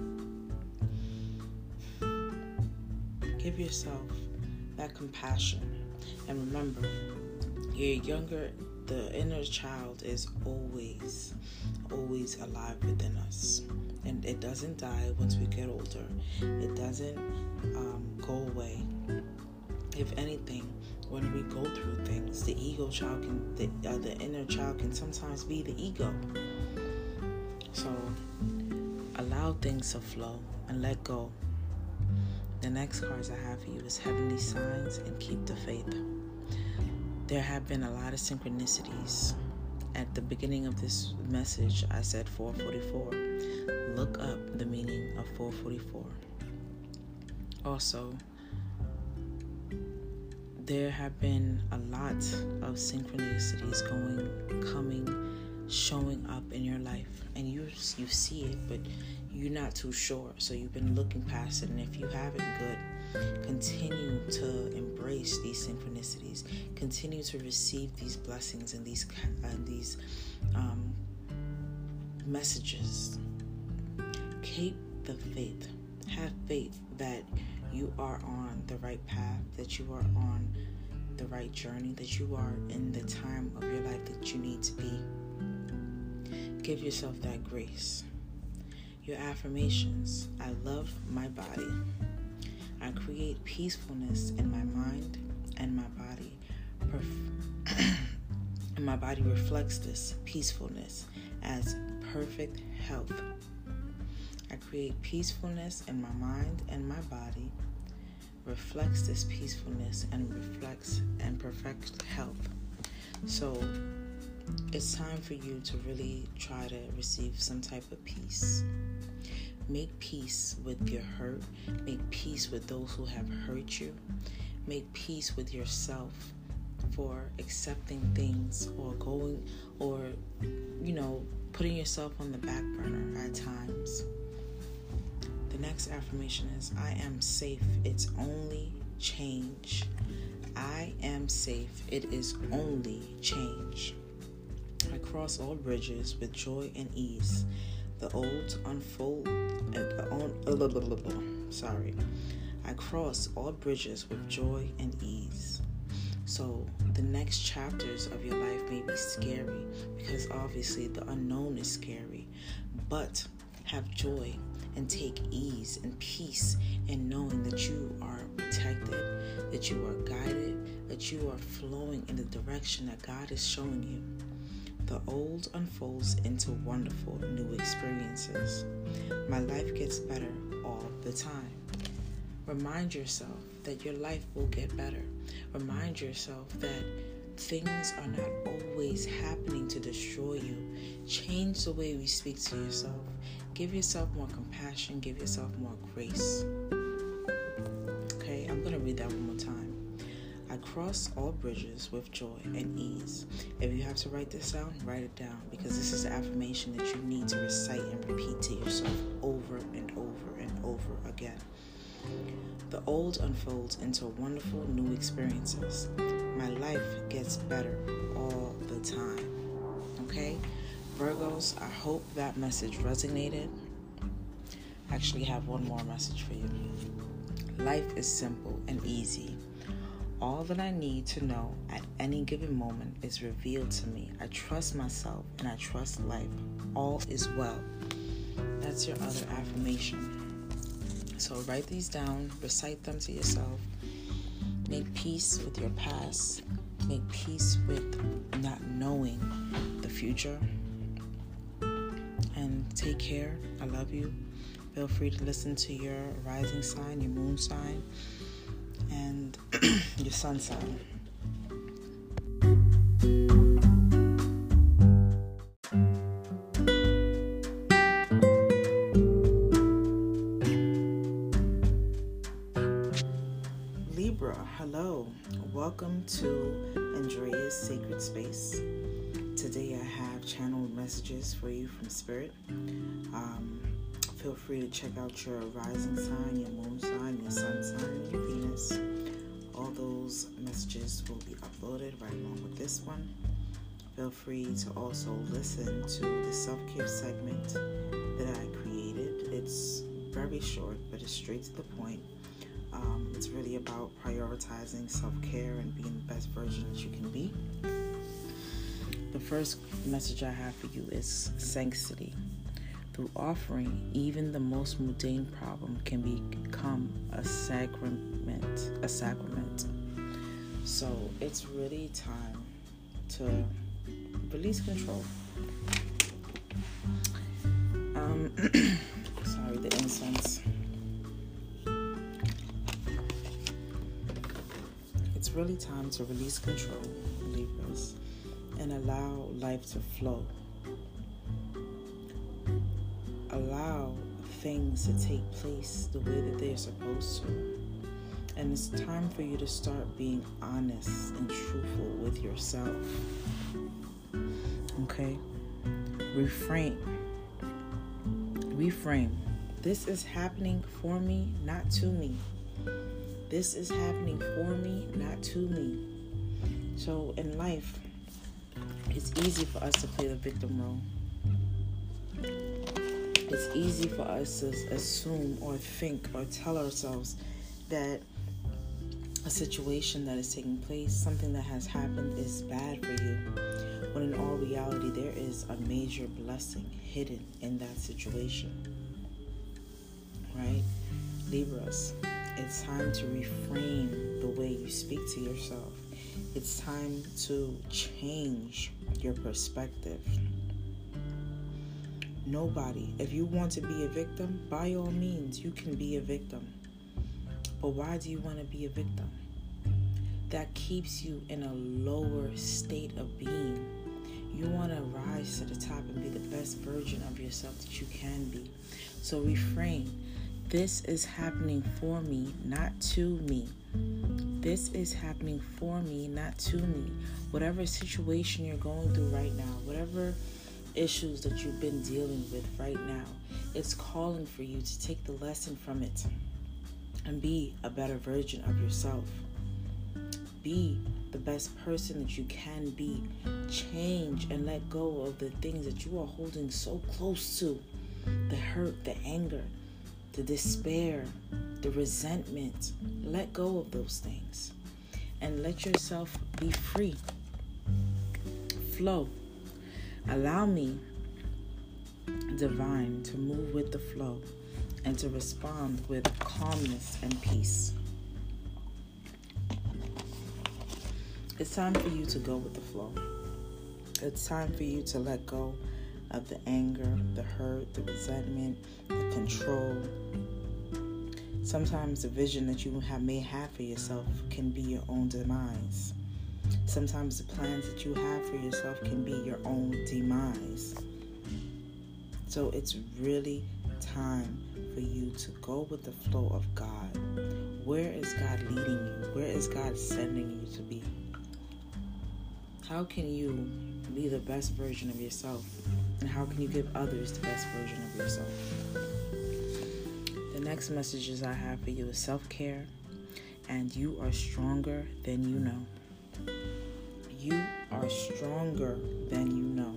be. Give yourself that compassion. And remember, your younger, the inner child is always, always alive within us. And it doesn't die once we get older. It doesn't um, go away. If anything, when we go through things, the ego child can, the, uh, the inner child can sometimes be the ego. So allow things to flow and let go. The next cards I have for you is Heavenly Signs and Keep the Faith. There have been a lot of synchronicities at the beginning of this message, I said four forty-four. Look up the meaning of four forty-four. Also, there have been a lot of synchronicities going, coming, showing up in your life, and you you see it, but you're not too sure. So you've been looking past it, and if you haven't, good. Continue to embrace these synchronicities. Continue to receive these blessings and these uh, these um, messages. Keep the faith. Have faith that you are on the right path, that you are on the right journey, that you are in the time of your life that you need to be. Give yourself that grace. Your affirmations. I love my body. I create peacefulness in my mind and my body. Perf- and my body reflects this peacefulness as perfect health. I create peacefulness in my mind and my body, reflects this peacefulness and reflects and perfect health. So it's time for you to really try to receive some type of peace. Make peace with your hurt. Make peace with those who have hurt you. Make peace with yourself for accepting things or going or, you know, putting yourself on the back burner at times. The next affirmation is, I am safe. It's only change. I am safe. It is only change. I cross all bridges with joy and ease. The old unfold. Uh, uh, sorry. I cross all bridges with joy and ease. So the next chapters of your life may be scary because obviously the unknown is scary. But have joy and take ease and peace in knowing that you are protected, that you are guided, that you are flowing in the direction that God is showing you. The old unfolds into wonderful new experiences. My life gets better all the time. Remind yourself that your life will get better. Remind yourself that things are not always happening to destroy you. Change the way we speak to yourself. Give yourself more compassion. Give yourself more grace. Okay, I'm going to read that one more time. I cross all bridges with joy and ease. If you have to write this down, write it down, because this is the affirmation that you need to recite and repeat to yourself over and over and over again. The old unfolds into wonderful new experiences. My life gets better all the time. Okay? Virgos, I hope that message resonated. I actually have one more message for you. Life is simple and easy. All that I need to know at any given moment is revealed to me. I trust myself and I trust life. All is well. That's your other affirmation. So write these down, recite them to yourself. Make peace with your past. Make peace with not knowing the future. And take care. I love you. Feel free to listen to your rising sign, your moon sign, and your sun sign. Libra, hello. Welcome to Andrea's Sacred Space. Today I have channeled messages for you from Spirit. Um, feel free to check out your rising sign, your moon sign, your sun sign, and your Venus. All those messages will be uploaded right along with this one. Feel free to also listen to the self-care segment that I created. It's very short, but it's straight to the point. Um, it's really about prioritizing self-care and being the best version that you can be. The first message I have for you is sanctity. Through offering, even the most mundane problem can become a sacrament. A sacrament. So it's really time to release control. Um, sorry, the incense. It's really time to release control, Libras, and and allow life to flow. Allow things to take place the way that they're supposed to. And it's time for you to start being honest and truthful with yourself. Okay? Reframe. Reframe. This is happening for me, not to me. This is happening for me, not to me. So in life, it's easy for us to play the victim role. It's easy for us to assume or think or tell ourselves that a situation that is taking place, something that has happened, is bad for you, when in all reality there is a major blessing hidden in that situation. Right? Libras, it's time to reframe the way you speak to yourself. It's time to change your perspective. Nobody, if you want to be a victim, by all means, you can be a victim. But why do you want to be a victim? That keeps you in a lower state of being. You want to rise to the top and be the best version of yourself that you can be. So reframe. This is happening for me, not to me. This is happening for me, not to me. Whatever situation you're going through right now, whatever issues that you've been dealing with right now, it's calling for you to take the lesson from it and be a better version of yourself. Be the best person that you can be. Change and let go of the things that you are holding so close to. The hurt, the anger, the despair, the resentment. Let go of those things and let yourself be free. Flow. Allow me, divine, to move with the flow and to respond with calmness and peace. It's time for you to go with the flow. It's time for you to let go of the anger, the hurt, the resentment, the control. Sometimes the vision that you have, may have for yourself can be your own demise. Sometimes the plans that you have for yourself can be your own demise. So it's really time for you to go with the flow of God. Where is God leading you? Where is God sending you to be? How can you be the best version of yourself? And how can you give others the best version of yourself? The next messages I have for you is self-care, and you are stronger than you know. You are stronger than you know.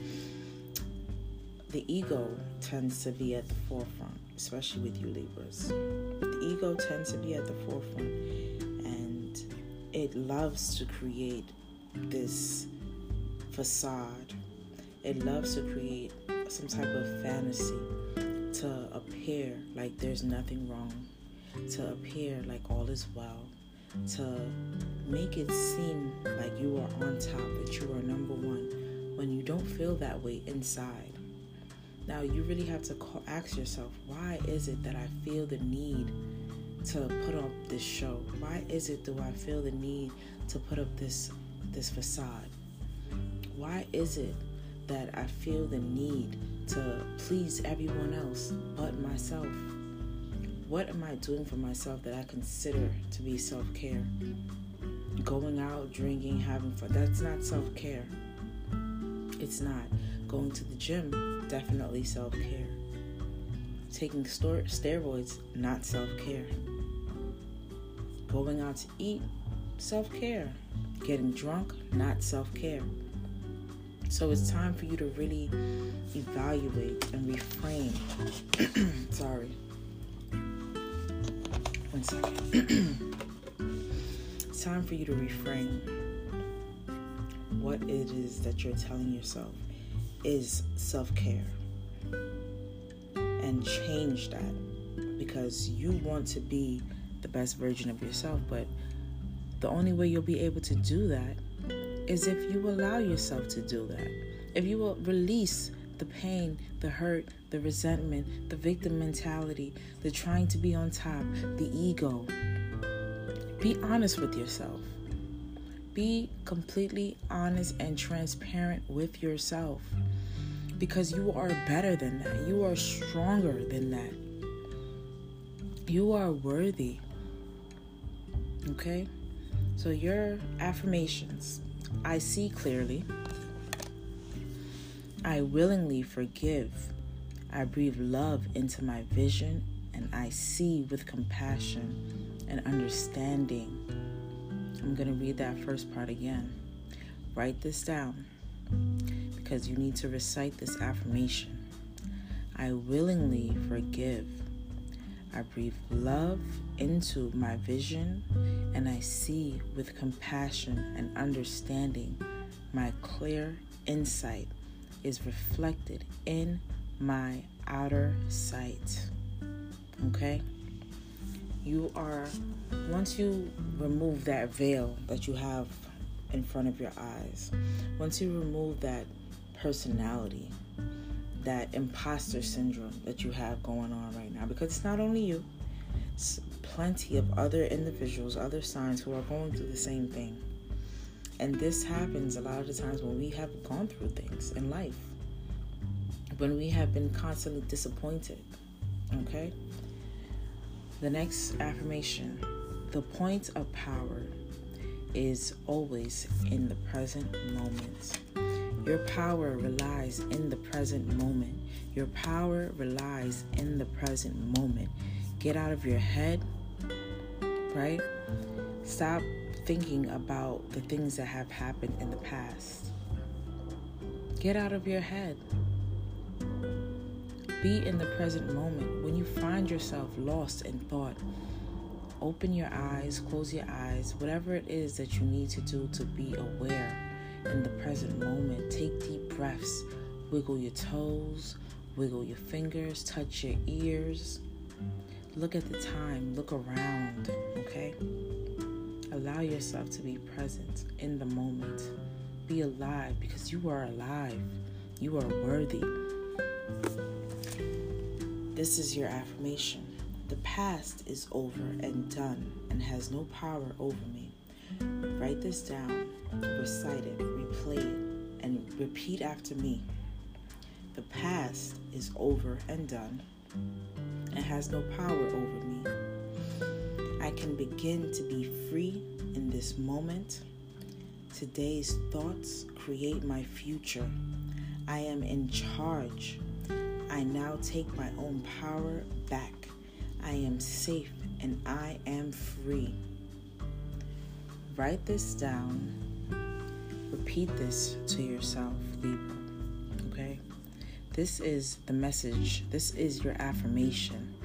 The ego tends to be at the forefront, especially with you Libras. The ego tends to be at the forefront, and it loves to create this facade. It loves to create some type of fantasy to appear like there's nothing wrong, to appear like all is well, to make it seem like you are on top, that you are number one, when you don't feel that way inside. Now you really have to call, ask yourself, why is it that I feel the need to put up this show? Why is it do I feel the need to put up this this facade? Why is it that I feel the need to please everyone else but myself? What am I doing for myself that I consider to be self-care? Going out, drinking, having fun, that's not self-care. It's not. Going to the gym, definitely self-care. Taking sto- steroids, not self-care. Going out to eat, self-care. Getting drunk, not self-care. So it's time for you to really evaluate and reframe. Sorry. One second. It's time for you to reframe what it is that you're telling yourself is self-care. And change that, because you want to be the best version of yourself, but the only way you'll be able to do that is if you allow yourself to do that. If you will release the pain, the hurt, the resentment, the victim mentality, the trying to be on top, the ego. Be honest with yourself. Be completely honest and transparent with yourself, because you are better than that. You are stronger than that. You are worthy. Okay? So your affirmations: I see clearly. I willingly forgive. I breathe love into my vision, and I see with compassion and understanding. I'm going to read that first part again. Write this down, because you need to recite this affirmation. I willingly forgive. I breathe love into my vision, and I see with compassion and understanding. My clear insight is reflected in my outer sight. Okay? You are, once you remove that veil that you have in front of your eyes, once you remove that personality, that imposter syndrome that you have going on right now, because it's not only you, it's plenty of other individuals, other signs who are going through the same thing. And this happens a lot of the times when we have gone through things in life, when we have been constantly disappointed. Okay? The next affirmation: the point of power is always in the present moment. Your power relies in the present moment. Your power relies in the present moment. Get out of your head, right? Stop thinking about the things that have happened in the past. Get out of your head. Be in the present moment. When you find yourself lost in thought, open your eyes, close your eyes, whatever it is that you need to do to be aware in the present moment. Take deep breaths, wiggle your toes, wiggle your fingers, touch your ears. Look at the time, look around, okay? Allow yourself to be present in the moment. Be alive, because you are alive. You are worthy. This is your affirmation. The past is over and done and has no power over me. Write this down, recite it, replay it, and repeat after me. The past is over and done and has no power over me. I can begin to be free in this moment. Today's thoughts create my future. I am in charge. I now take my own power back. I am safe and I am free. Write this down. Repeat this to yourself, Libra. Okay? This is the message. This is your affirmation.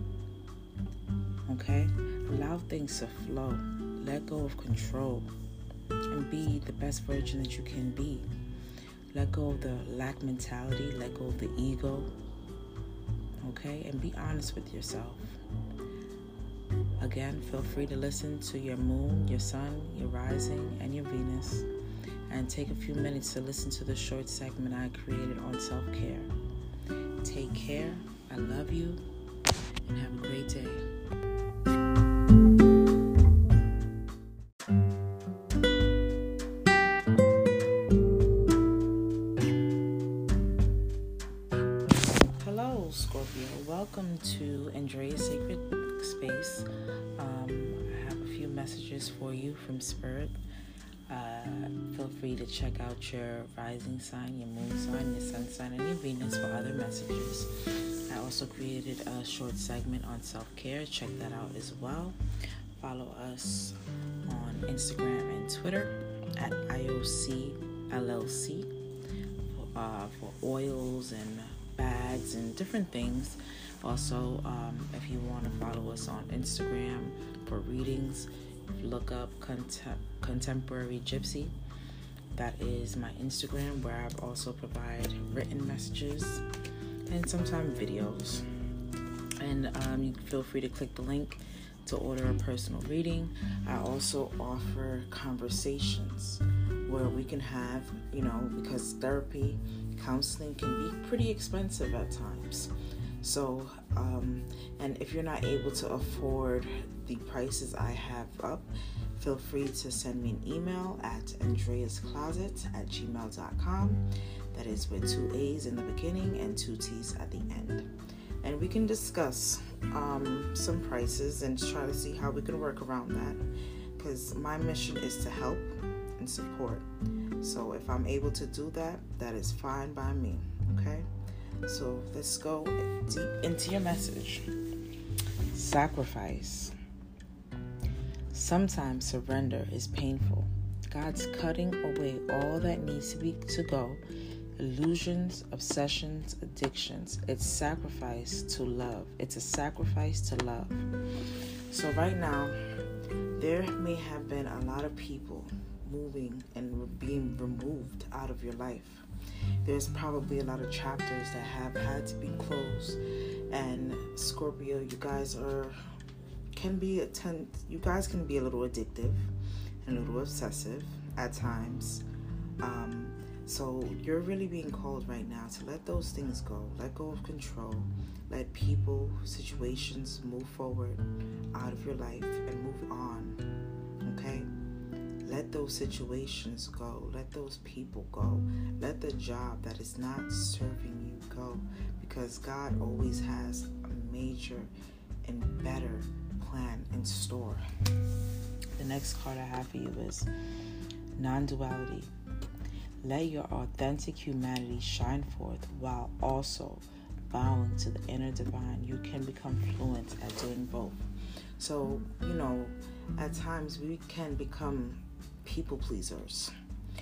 Okay? Allow things to flow. Let go of control. And be the best version that you can be. Let go of the lack mentality. Let go of the ego. Okay? And be honest with yourself. Again, feel free to listen to your moon, your sun, your rising, and your Venus. And take a few minutes to listen to the short segment I created on self-care. Take care. I love you. And have a great day. Scorpio, welcome to Andrea's Sacred Space. Um, I have a few messages for you from Spirit. Uh, feel free to check out your rising sign, your moon sign, your sun sign, and your Venus for other messages. I also created a short segment on self-care. Check that out as well. Follow us on Instagram and Twitter at I O C L L C for, uh, for oils and bags and different things. Also, um, if you want to follow us on Instagram for readings, look up Contem- Contemporary Gypsy. That is my Instagram, where I also provide written messages and sometimes videos. And um, you can feel free to click the link to order a personal reading. I also offer conversations where we can have, you know, because therapy, counseling can be pretty expensive at times. So, um, and if you're not able to afford the prices I have up, feel free to send me an email at andreascloset at gmail dot com. That is with two A's in the beginning and two T's at the end. And we can discuss um, some prices and try to see how we can work around that. Because my mission is to help and support. So if I'm able to do that, that is fine by me. Okay? So let's go deep into your message. Sacrifice. Sometimes surrender is painful. God's cutting away all that needs to be to go. Illusions, obsessions, addictions. It's sacrifice to love. It's a sacrifice to love. So right now, there may have been a lot of people moving and being removed out of your life. There's probably a lot of chapters that have had to be closed. And Scorpio, you guys are can be a ten, you guys can be a little addictive and a little obsessive at times. Um, so you're really being called right now to let those things go. Let go of control. Let people, situations move forward out of your life and move on. Okay? Let those situations go. Let those people go. Let the job that is not serving you go. Because God always has a major and better plan in store. The next card I have for you is non-duality. Let your authentic humanity shine forth while also bowing to the inner divine. You can become fluent at doing both. So, you know, at times we can become people pleasers.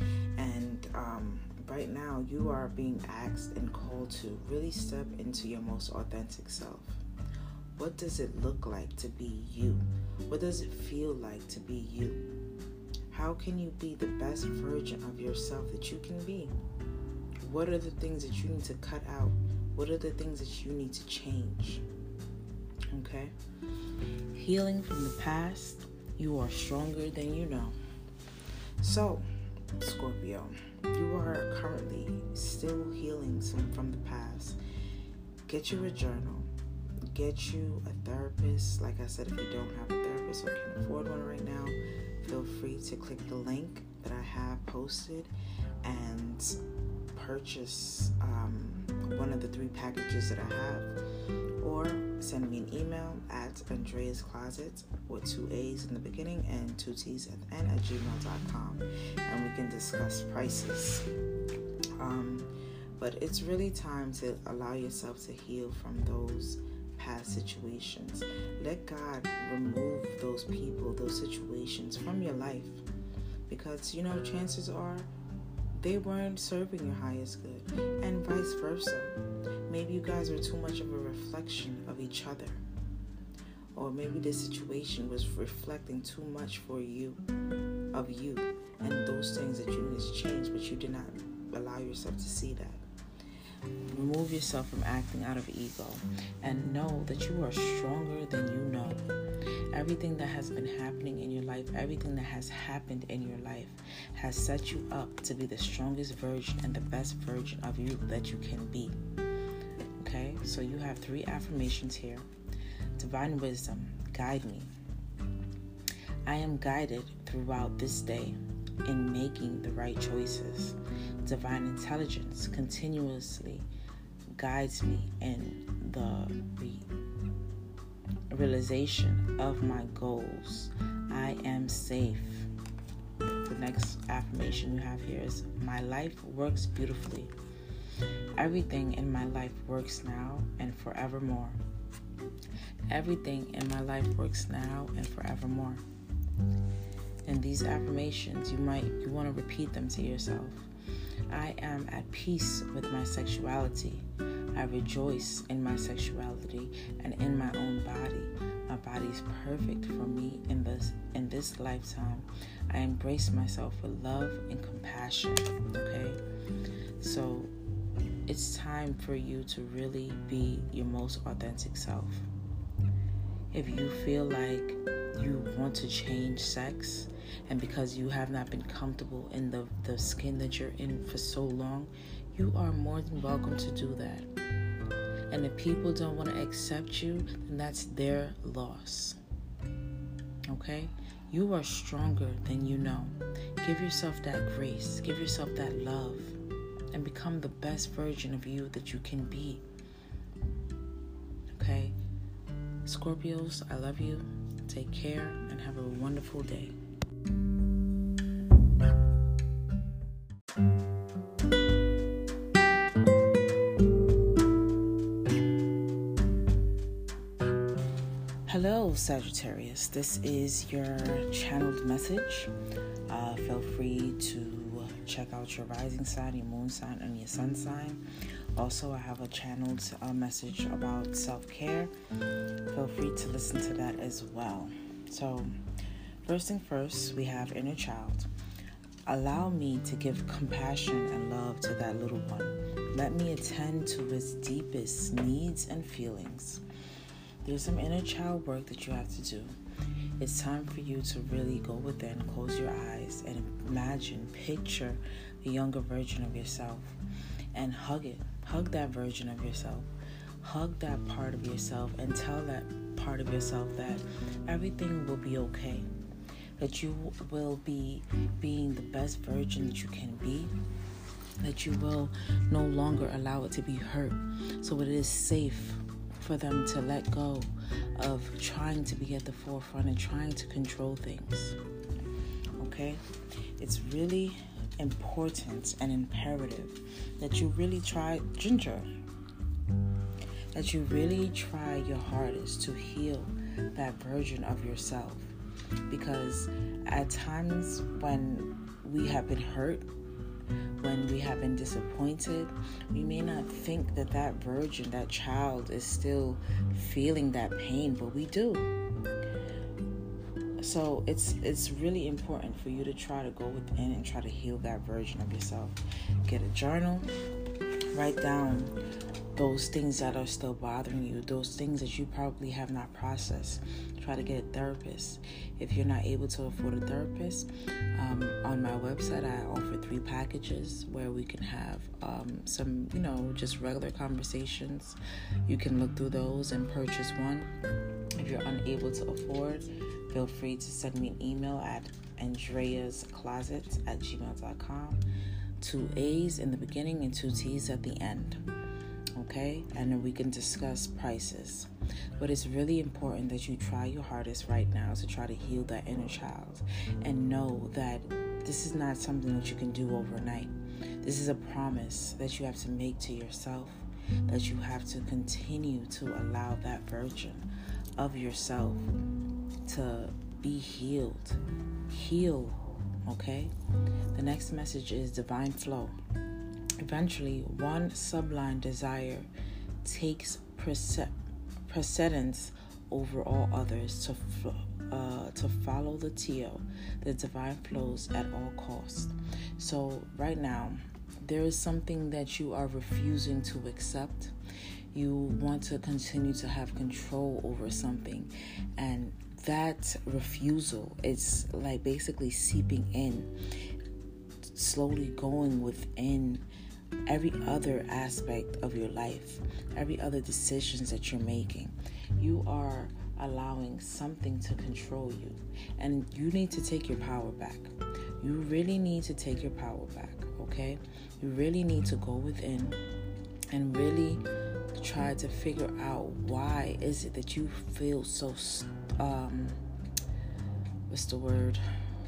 And um, right now you are being asked and called to really step into your most authentic self. What does it look like to be you? What does it feel like to be you? How can you be the best version of yourself that you can be? What are the things that you need to cut out? What are the things that you need to change? Okay? Healing from the past, you are stronger than you know. So, Scorpio, you are currently still healing some from the past. Get you a journal. Get you a therapist. Like I said, if you don't have a therapist or can afford one right now, feel free to click the link that I have posted and purchase um, one of the three packages that I have, or send me an email at andreascloset with two A's in the beginning and two T's at the end at gmail dot com, and we can discuss prices. Um, but it's really time to allow yourself to heal from those past situations. Let God remove those people, those situations from your life, because you know chances are they weren't serving your highest good, and vice versa. Maybe you guys are too much of a reflection of each other, or maybe this situation was reflecting too much for you, of you, and those things that you need to change, but you did not allow yourself to see that. Remove yourself from acting out of ego and know that you are stronger than you know. Everything that has been happening in your life, everything that has happened in your life has set you up to be the strongest version and the best version of you that you can be. Okay, so you have three affirmations here. Divine wisdom, guide me. I am guided throughout this day in making the right choices. Divine intelligence continuously guides me in the re- realization of my goals. I am safe. The next affirmation you have here is my life works beautifully. Everything in my life works now and forevermore. Everything in my life works now and forevermore. And these affirmations, you might you want to repeat them to yourself. I am at peace with my sexuality. I rejoice in my sexuality and in my own body. My body is perfect for me in this in this lifetime. I embrace myself with love and compassion. Okay? So it's time for you to really be your most authentic self. If you feel like you want to change sex, and because you have not been comfortable in the, the skin that you're in for so long, you are more than welcome to do that. And if people don't want to accept you, then that's their loss. Okay? You are stronger than you know. Give yourself that grace. Give yourself that love. And become the best version of you that you can be. Okay? Scorpios, I love you. Take care and have a wonderful day. Hello, Sagittarius. This is your channeled message. Uh, feel free to check out your rising sign, your moon sign, and your sun sign. Also, I have a channeled uh, message about self-care. Feel free to listen to that as well. So, first thing first, we have inner child. Allow me to give compassion and love to that little one. Let me attend to its deepest needs and feelings. There's some inner child work that you have to do. It's time for you to really go within, close your eyes, and imagine, picture the younger version of yourself and hug it. Hug that version of yourself. Hug that part of yourself and tell that part of yourself that everything will be okay. That you will be being the best version that you can be. That you will no longer allow it to be hurt. So it is safe for them to let go of trying to be at the forefront and trying to control things. Okay? It's really important and imperative that you really try, Ginger, that you really try your hardest to heal that version of yourself. Because at times when we have been hurt, when we have been disappointed, we may not think that that virgin, that child is still feeling that pain, but we do. So it's it's really important for you to try to go within and try to heal that version of yourself. Get a journal, write down those things that are still bothering you, those things that you probably have not processed. Try to get a therapist. If you're not able to afford a therapist, um, on my website I offer three packages where we can have um, some, you know, just regular conversations. You can look through those and purchase one. If you're unable to afford, feel free to send me an email at andreascloset at gmail dot com. Two A's in the beginning and two T's at the end. Okay? And then we can discuss prices. But it's really important that you try your hardest right now to try to heal that inner child. And know that this is not something that you can do overnight. This is a promise that you have to make to yourself. That you have to continue to allow that version of yourself to be healed. Heal. Okay? The next message is divine flow. Eventually, one sublime desire takes prece- precedence over all others to fl- uh, to follow the Tio. The divine flows at all costs. So right now, there is something that you are refusing to accept. You want to continue to have control over something, and that refusal is like basically seeping in, slowly going within every other aspect of your life, every other decisions that you're making. You are allowing something to control you, and you need to take your power back. You really need to take your power back, okay? You really need to go within and really try to figure out why is it that you feel so, um, what's the word?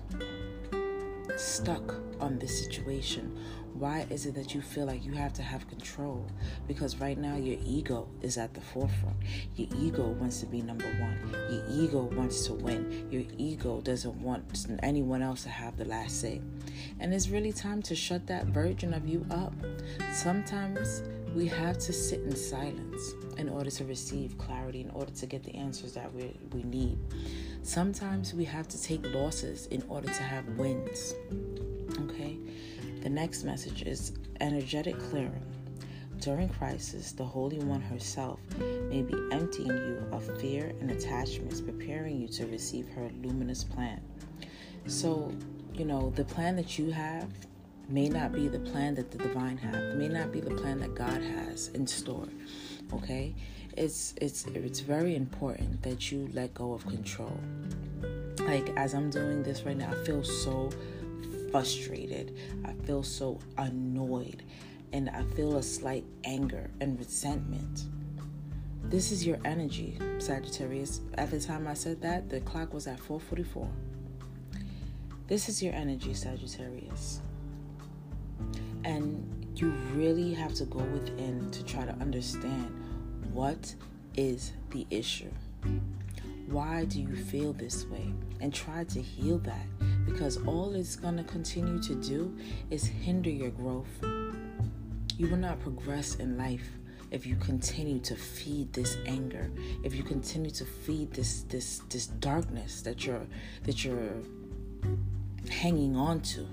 stuck on this situation. Why is it that you feel like you have to have control? Because right now your ego is at the forefront. Your ego wants to be number one. Your ego wants to win. Your ego doesn't want anyone else to have the last say. And it's really time to shut that version of you up. Sometimes we have to sit in silence in order to receive clarity, in order to get the answers that we we need. Sometimes we have to take losses in order to have wins. Okay? The next message is energetic clearing. During crisis, the Holy One herself may be emptying you of fear and attachments, preparing you to receive her luminous plan. So, you know, the plan that you have may not be the plan that the divine have. It may not be the plan that God has in store. okay? It's it's it's very important that you let go of control. Like, as I'm doing this right now, I feel so frustrated. I feel so annoyed. And I feel a slight anger and resentment. This is your energy, Sagittarius. At the time I said that, the clock was at four forty-four. This is your energy, Sagittarius. And you really have to go within to try to understand what is the issue. Why do you feel this way? And try to heal that, because all it's going to continue to do is hinder your growth. You will not progress in life if you continue to feed this anger, if you continue to feed this this this darkness that you're that you're hanging on to.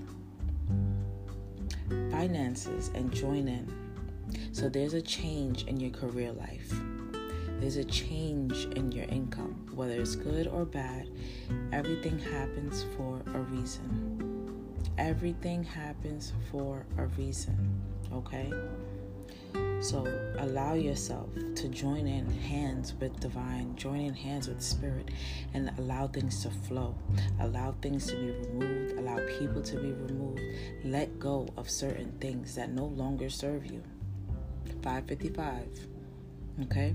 Finances and join in. So there's a change in your career life. There's a change in your income, whether it's good or bad. Everything happens for a reason. Everything happens for a reason. Okay? So allow yourself to join in hands with divine, join in hands with spirit, and allow things to flow. Allow things to be removed. Allow people to be removed. Let go of certain things that no longer serve you. five fifty-five. Okay?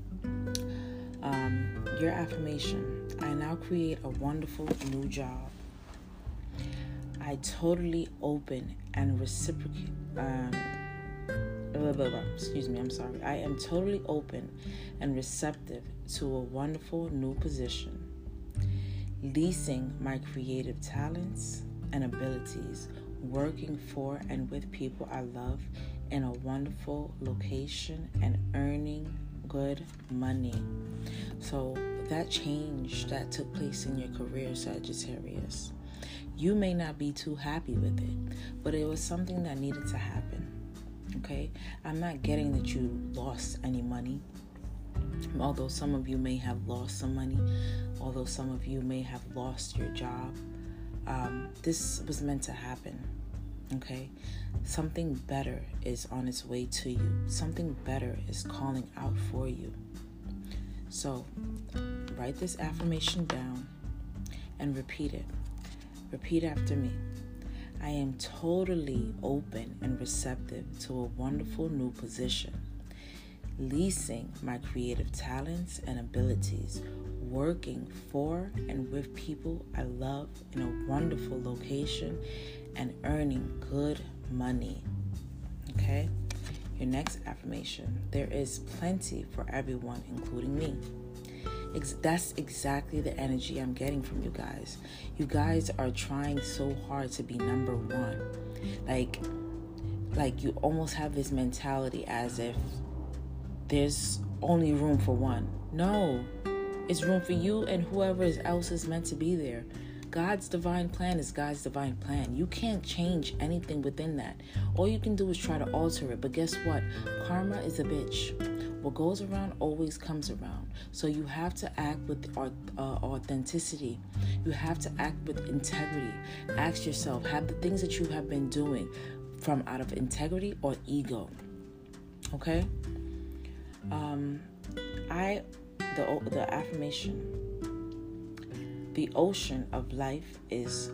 Um, your affirmation. I now create a wonderful new job. I totally open and reciprocate. Um, blah, blah, blah. Excuse me, I'm sorry. I am totally open and receptive to a wonderful new position. Leasing my creative talents and abilities, working for and with people I love in a wonderful location and earning good money. So that change that took place in your career, Sagittarius, you may not be too happy with it, but it was something that needed to happen. Okay? I'm not getting that you lost any money, although some of you may have lost some money, although some of you may have lost your job. Um, this was meant to happen. Okay? Something better is on its way to you. Something better is calling out for you. So, write this affirmation down and repeat it. Repeat after me. I am totally open and receptive to a wonderful new position. Leasing my creative talents and abilities, working for and with people I love in a wonderful location, and earning good money. Okay? Your next affirmation. There is plenty for everyone, including me. Ex- that's exactly the energy I'm getting from you guys. You guys are trying so hard to be number one. Like, like you almost have this mentality as if there's only room for one. No, it's room for you and whoever else is meant to be there. God's divine plan is God's divine plan. You can't change anything within that. All you can do is try to alter it. But guess what? Karma is a bitch. What goes around always comes around. So you have to act with uh, authenticity. You have to act with integrity. Ask yourself, have the things that you have been doing from out of integrity or ego? Okay? Um, I, the the affirmation. The ocean of life is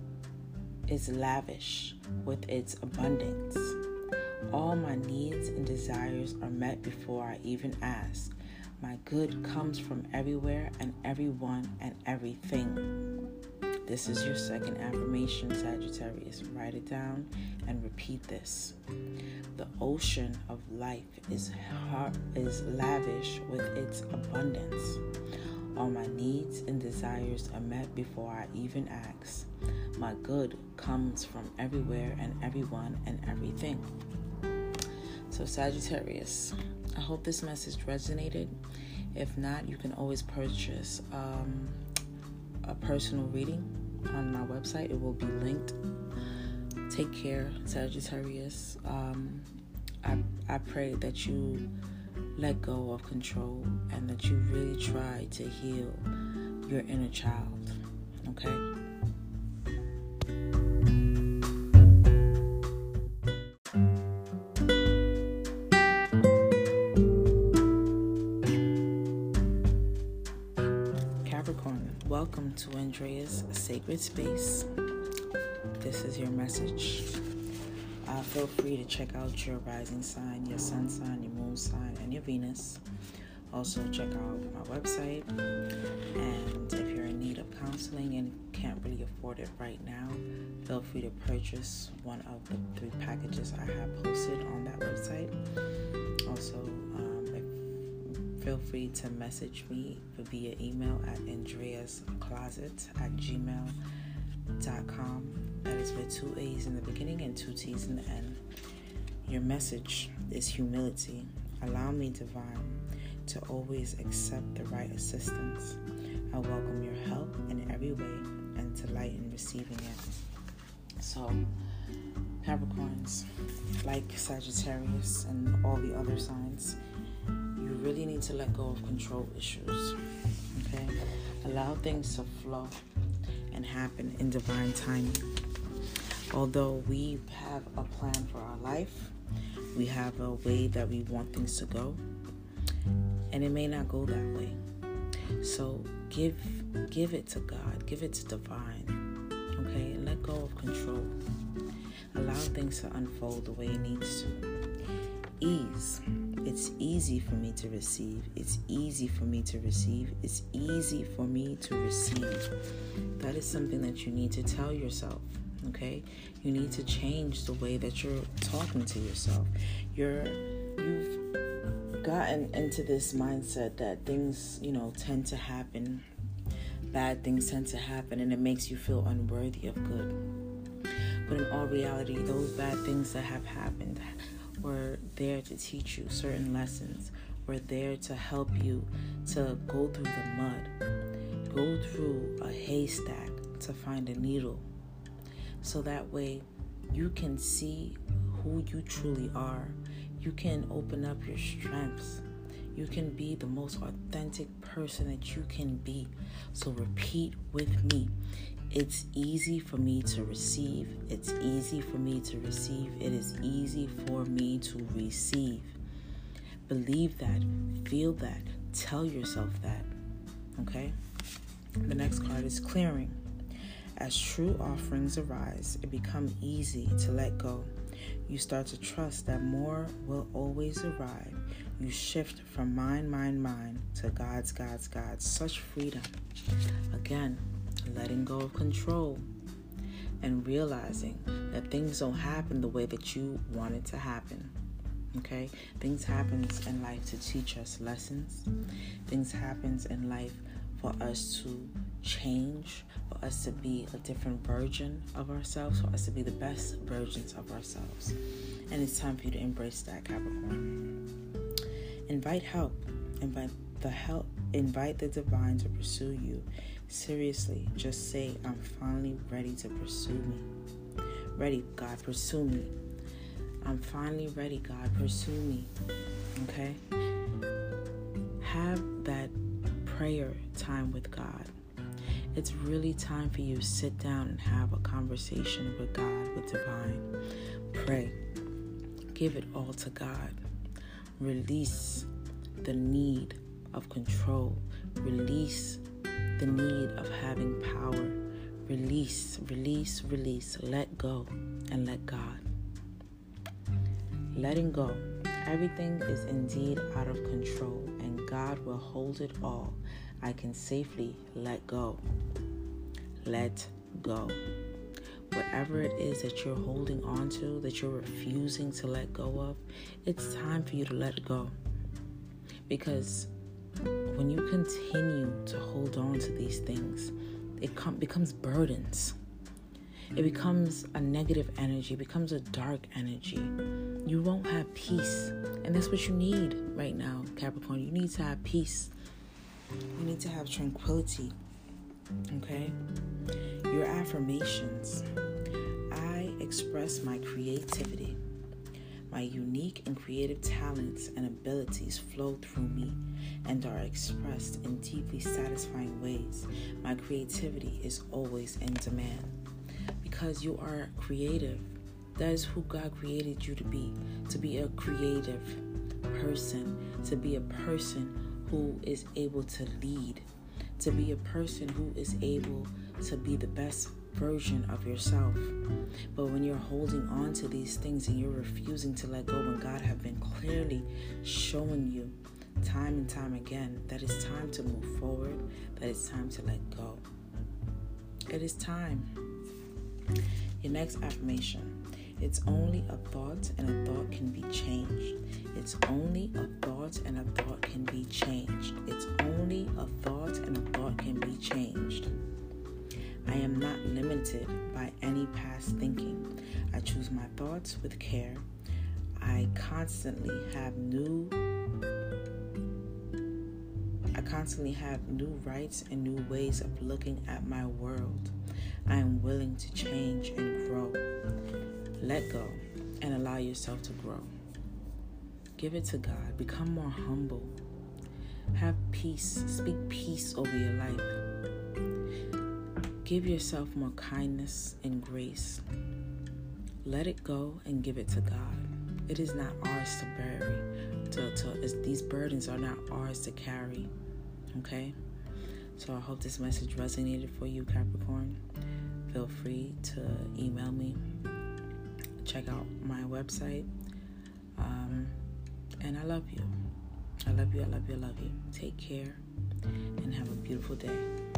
is lavish with its abundance. All my needs and desires are met before I even ask. My good comes from everywhere and everyone and everything. This is your second affirmation, Sagittarius. Write it down and repeat this. The ocean of life is hard, is lavish with its abundance. All my needs and desires are met before I even ask. My good comes from everywhere and everyone and everything. So Sagittarius, I hope this message resonated. If not, you can always purchase um, a personal reading on my website. It will be linked. Take care, Sagittarius. Um, I, I pray that you let go of control and that you really try to heal your inner child. Okay? Welcome to Andrea's Sacred Space. This is your message. Uh, feel free to check out your rising sign, your sun sign, your moon sign, and your Venus. Also check out my website. And if you're in need of counseling and can't really afford it right now, feel free to purchase one of the three packages I have posted on that website. Also, um, if, feel free to message me via email at andreascloset at gmail dot com. That is with two A's in the beginning and two T's in the end. Your message is humility. Allow me, divine, to always accept the right assistance. I welcome your help in every way and delight in receiving it. So, Capricorns, like Sagittarius and all the other signs, you really need to let go of control issues. Okay? Allow things to flow and happen in divine timing. Although we have a plan for our life, we have a way that we want things to go, and it may not go that way. So give give it to God, give it to divine, okay? And let go of control. Allow things to unfold the way it needs to. Ease. It's easy for me to receive. It's easy for me to receive. It's easy for me to receive. That is something that you need to tell yourself, okay? You need to change the way that you're talking to yourself. You're, you've gotten into this mindset that things, you know, tend to happen. Bad things tend to happen, and it makes you feel unworthy of good. But in all reality, those bad things that have happened were there to teach you certain lessons, were there to help you to go through the mud, go through a haystack to find a needle, so that way you can see who you truly are. You can open up your strengths. You can be the most authentic person that you can be. So repeat with me. It's easy for me to receive. It's easy for me to receive. It is easy for me to receive. Believe that. Feel that. Tell yourself that. Okay? The next card is clearing. As true offerings arise, it becomes easy to let go. You start to trust that more will always arrive. You shift from mine, mine, mine to God's, God's, God's. Such freedom. Again, letting go of control and realizing that things don't happen the way that you want it to happen. Okay? Things happen in life to teach us lessons. Things happen in life for us to change, for us to be a different version of ourselves, for us to be the best versions of ourselves. And it's time for you to embrace that, Capricorn. Invite help. Invite the help. Invite the divine to pursue you. Seriously, just say, I'm finally ready to pursue me. Ready, God, pursue me. I'm finally ready, God, pursue me. Okay? Have that prayer time with God. It's really time for you to sit down and have a conversation with God, with divine. Pray. Give it all to God. Release the need of control. Release the need of having power. Release, release, release. Let go and let God. Letting go. Everything is indeed out of control, and God will hold it all. I can safely let go. Let go. Whatever it is that you're holding on to, that you're refusing to let go of, it's time for you to let it go. Because when you continue to hold on to these things, it com- becomes burdens. It becomes a negative energy, becomes a dark energy. You won't have peace. And that's what you need right now, Capricorn. You need to have peace. You need to have tranquility. Okay? Your affirmations. I express my creativity. My unique and creative talents and abilities flow through me and are expressed in deeply satisfying ways. My creativity is always in demand. Because you are creative. That is who God created you to be. To be a creative person. To be a person who is able to lead. to be a person who is able to be the best version of yourself. But when you're holding on to these things and you're refusing to let go, when God have been clearly showing you time and time again that it's time to move forward, that it's time to let go. It is time. Your next affirmation. It's only a thought, and a thought can be changed. It's only a thought, and a thought can be changed. It's only a thought, and a thought can be changed. I am not limited by any past thinking. I choose my thoughts with care. I constantly have new I constantly have new rights and new ways of looking at my world. I am willing to change and grow. Let go and allow yourself to grow. Give it to God. Become more humble. Have peace. Speak peace over your life. Give yourself more kindness and grace. Let it go and give it to God. It is not ours to bury. To, to, these burdens are not ours to carry. Okay? So I hope this message resonated for you, Capricorn. Feel free to email me. Check out my website. Um, and I love you. I love you, I love you, I love you. Take care and have a beautiful day.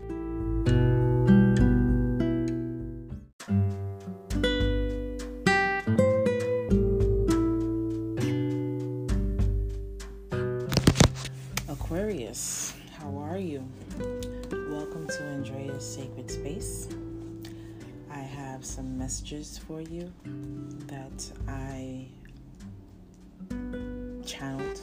Aquarius, how are you? Welcome to Andrea's Sacred Space. I have some messages for you that I channeled.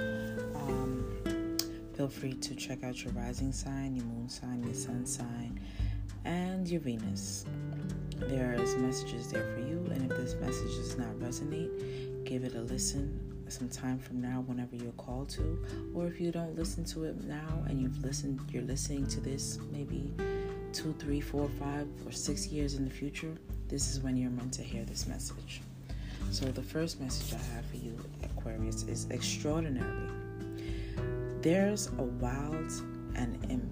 Um, feel free to check out your rising sign, your moon sign, your sun sign, and your Venus. There's messages there for you, and if this message does not resonate, give it a listen some time from now whenever you're called to, or if you don't listen to it now and you've listened, you're listening to this maybe two, three, four, five, or six years in the future, this is when you're meant to hear this message. So the first message I have for you, Aquarius, is extraordinary. There's a wild and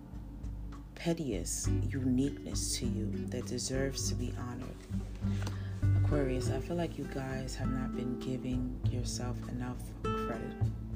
impetuous uniqueness to you that deserves to be honored. Aquarius, I feel like you guys have not been giving yourself enough credit.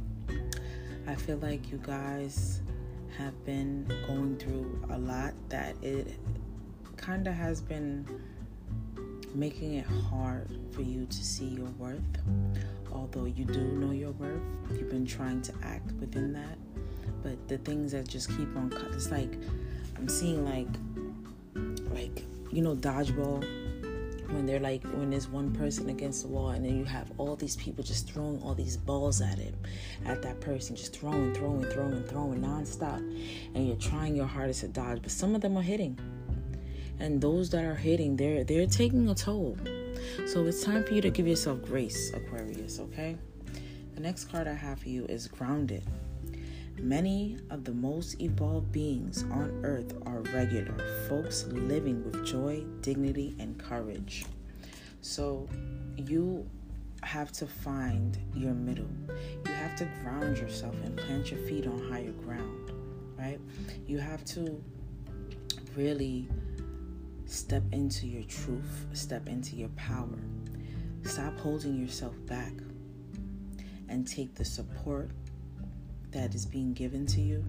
I feel like you guys have been going through a lot that it kind of has been making it hard for you to see your worth. Although you do know your worth, you've been trying to act within that. But the things that just keep on cut, it's like I'm seeing like, like you know, dodgeball. When they're like, when there's one person against the wall and then you have all these people just throwing all these balls at it, at that person, just throwing, throwing, throwing, throwing nonstop. And you're trying your hardest to dodge, but some of them are hitting. And those that are hitting, they're, they're taking a toll. So it's time for you to give yourself grace, Aquarius, okay? The next card I have for you is Grounded. Many of the most evolved beings on earth are regular folks living with joy, dignity, and courage. So you have to find your middle. You have to ground yourself and plant your feet on higher ground, right? You have to really step into your truth, step into your power. Stop holding yourself back and take the support that is being given to you.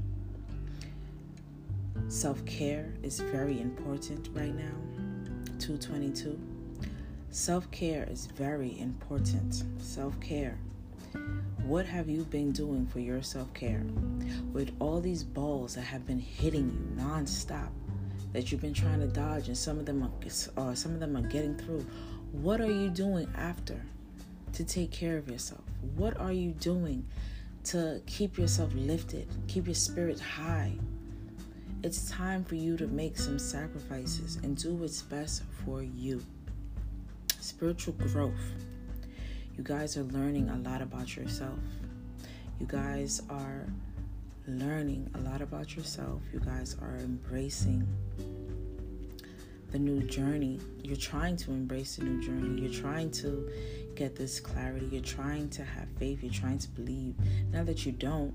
Self-care is very important right now. two twenty-two. Self-care is very important. Self-care. What have you been doing for your self-care? With all these balls that have been hitting you non-stop, that you've been trying to dodge, and some of them are, uh, some of them are getting through. What are you doing after to take care of yourself? What are you doing to keep yourself lifted, keep your spirit high? It's time for you to make some sacrifices and do what's best for you. Spiritual growth. You guys are learning a lot about yourself. You guys are learning a lot about yourself. You guys are embracing the new journey. You're trying to embrace the new journey. You're trying to get this clarity. You're trying to have faith. You're trying to believe. Not that you don't,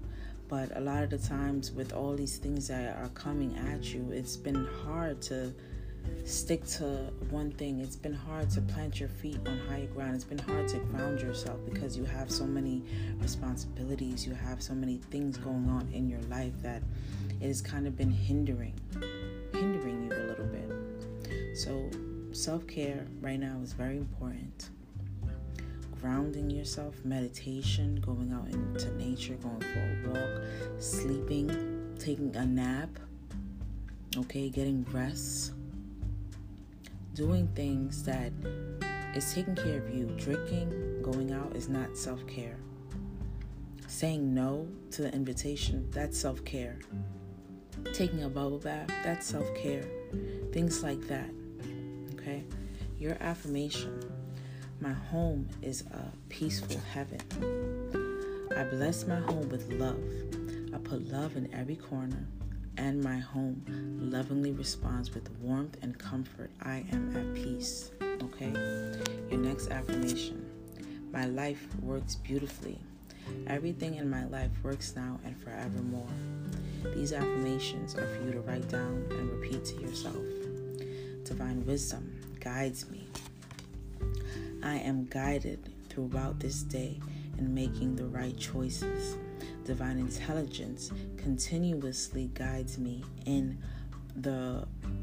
But a lot of the times with all these things that are coming at you, it's been hard to stick to one thing. It's been hard to plant your feet on higher ground. It's been hard to ground yourself because you have so many responsibilities. You have so many things going on in your life that it has kind of been hindering, hindering you a little bit. So self-care right now is very important. Grounding yourself, meditation, going out into nature, going for a walk, sleeping, taking a nap, okay, getting rest, doing things that is taking care of you. Drinking, going out is not self-care. Saying no to the invitation, that's self-care. Taking a bubble bath, that's self-care. Things like that, okay? Your affirmation: my home is a peaceful heaven. I bless my home with love. I put love in every corner, and my home lovingly responds with warmth and comfort. I am at peace. Okay? Your next affirmation: my life works beautifully. Everything in my life works now and forevermore. These affirmations are for you to write down and repeat to yourself. Divine wisdom guides me. I am guided throughout this day in making the right choices. Divine intelligence continuously guides me in the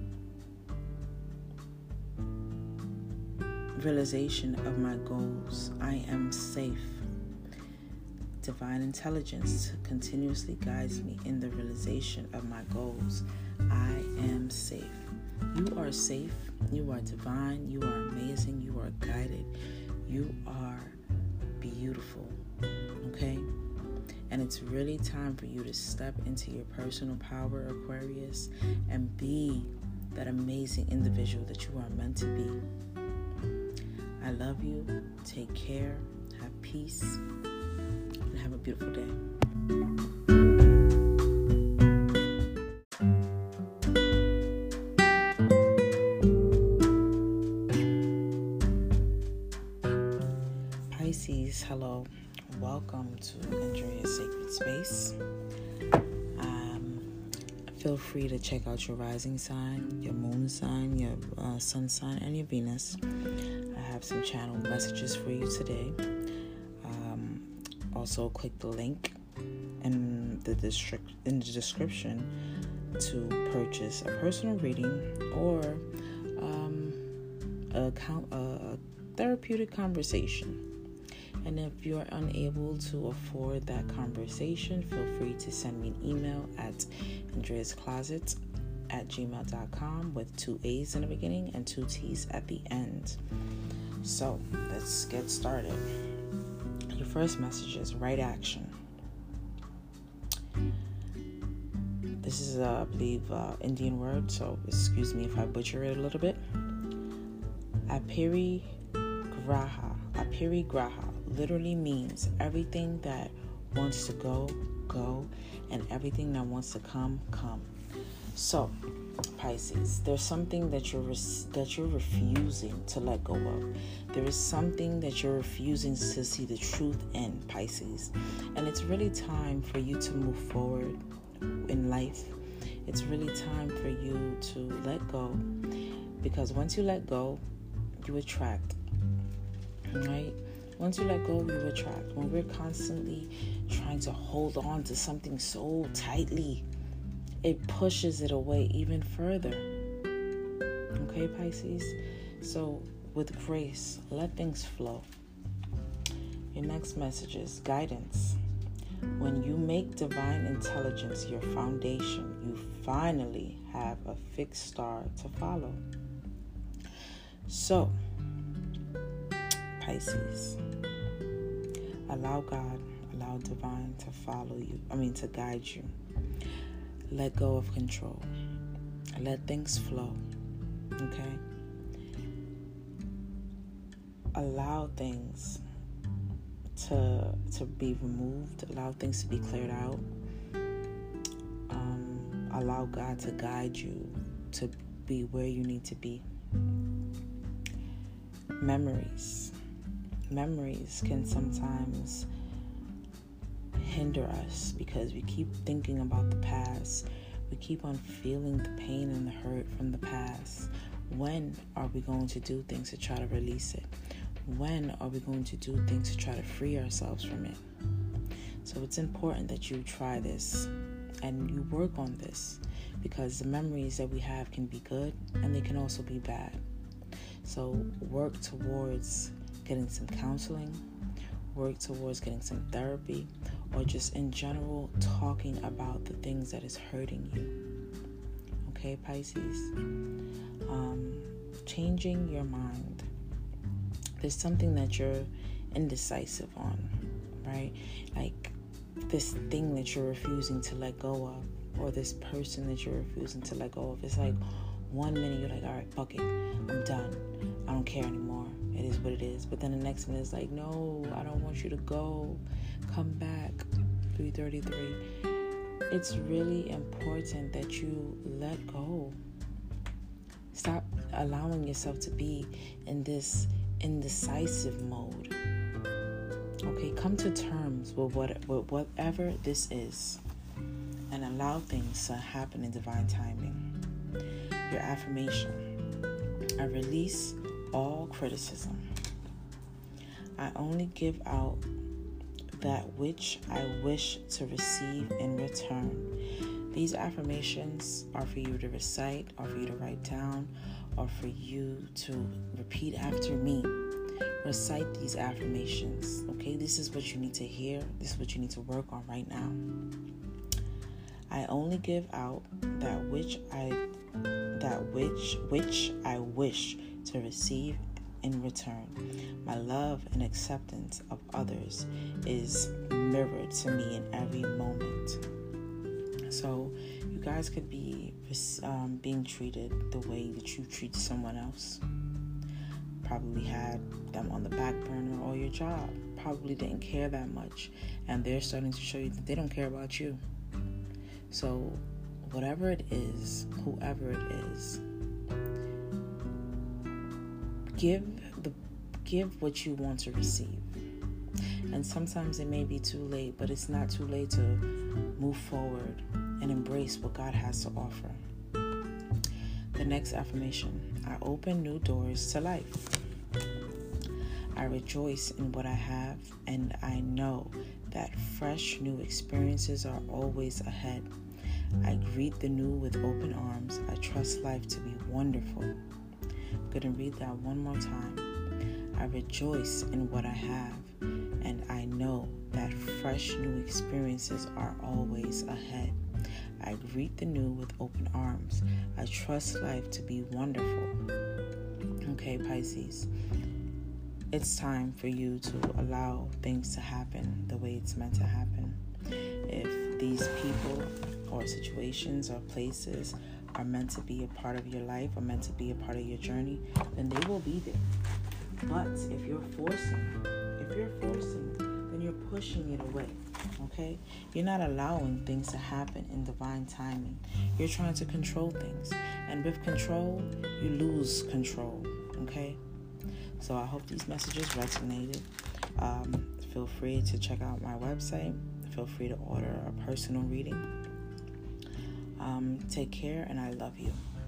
realization of my goals. I am safe. Divine intelligence continuously guides me in the realization of my goals. I am safe. You are safe. You are divine. You are amazing. You are guided. You are beautiful. Okay? And it's really time for you to step into your personal power, Aquarius, and be that amazing individual that you are meant to be. I love you. Take care. Have peace. And have a beautiful day. Pisces, hello. Welcome to Andrea's Sacred Space. Um, feel free to check out your rising sign, your moon sign, your uh, sun sign, and your Venus. I have some channel messages for you today. Um, also, click the link in the, district, in the description to purchase a personal reading or um, a, count, a therapeutic conversation. And if you're unable to afford that conversation, feel free to send me an email at andreascloset at gmail dot com with two A's in the beginning and two T's at the end. So let's get started. Your first message is right action. This is, uh, I believe, uh, Indian word, so excuse me if I butcher it a little bit. Aparigraha. Aparigraha literally means everything that wants to go, go, and everything that wants to come, come. So, Pisces, there's something that you're res- that you're refusing to let go of. There is something that you're refusing to see the truth in, Pisces. And it's really time for you to move forward in life. It's really time for you to let go. Because once you let go, you attract. Right? Once you let go, you attract. When we're constantly trying to hold on to something so tightly, it pushes it away even further. Okay, Pisces? So, with grace, let things flow. Your next message is guidance. When you make divine intelligence your foundation, you finally have a fixed star to follow. So, Pisces, allow God, allow divine to follow you, I mean to guide you. Let go of control. Let things flow, okay? Allow things to to be removed. Allow things to be cleared out. Um, allow God to guide you to be where you need to be. Memories. Memories can sometimes hinder us because we keep thinking about the past. We keep on feeling the pain and the hurt from the past. When are we going to do things to try to release it? When are we going to do things to try to free ourselves from it? So it's important that you try this and you work on this, because the memories that we have can be good and they can also be bad. So work towards getting some counseling, work towards getting some therapy, or just in general talking about the things that is hurting you. Okay, Pisces? Um, changing your mind. There's something that you're indecisive on, right? Like this thing that you're refusing to let go of, or this person that you're refusing to let go of. It's like one minute you're like, all right, fuck it, I'm done, I don't care anymore, it is what it is. But then the next minute it's like, no, I don't want you to go, come back. Three thirty-three. It's really important that you let go. Stop allowing yourself to be in this indecisive mode. Okay, come to terms with what with whatever this is, and allow things to happen in divine timing. Your affirmation: I release all criticism. I only give out that which I wish to receive in return. These affirmations are for you to recite, or for you to write down, or for you to repeat after me. Recite these affirmations, okay? This is what you need to hear. This is what you need to work on right now. I only give out that which I that which which I wish to receive in return. My love and acceptance of others is mirrored to me in every moment. So you guys could be um, being treated the way that you treat someone else. Probably had them on the back burner, or your job probably didn't care that much, and they're starting to show you that they don't care about you. So whatever it is, whoever it is, give the give what you want to receive. And sometimes it may be too late, but it's not too late to move forward and embrace what God has to offer. The next affirmation: I open new doors to life. I rejoice in what I have, and I know that fresh new experiences are always ahead. I greet the new with open arms. I trust life to be wonderful. I'm going to read that one more time. I rejoice in what I have, and I know that fresh new experiences are always ahead. I greet the new with open arms. I trust life to be wonderful. Okay, Pisces, it's time for you to allow things to happen the way it's meant to happen. If these people or situations or places are meant to be a part of your life, or meant to be a part of your journey, then they will be there. But if you're forcing, if you're forcing, then you're pushing it away. Okay? You're not allowing things to happen in divine timing. You're trying to control things. And with control, you lose control. Okay? So I hope these messages resonated. Um, feel free to check out my website. Feel free to order a personal reading. Um, take care, and I love you.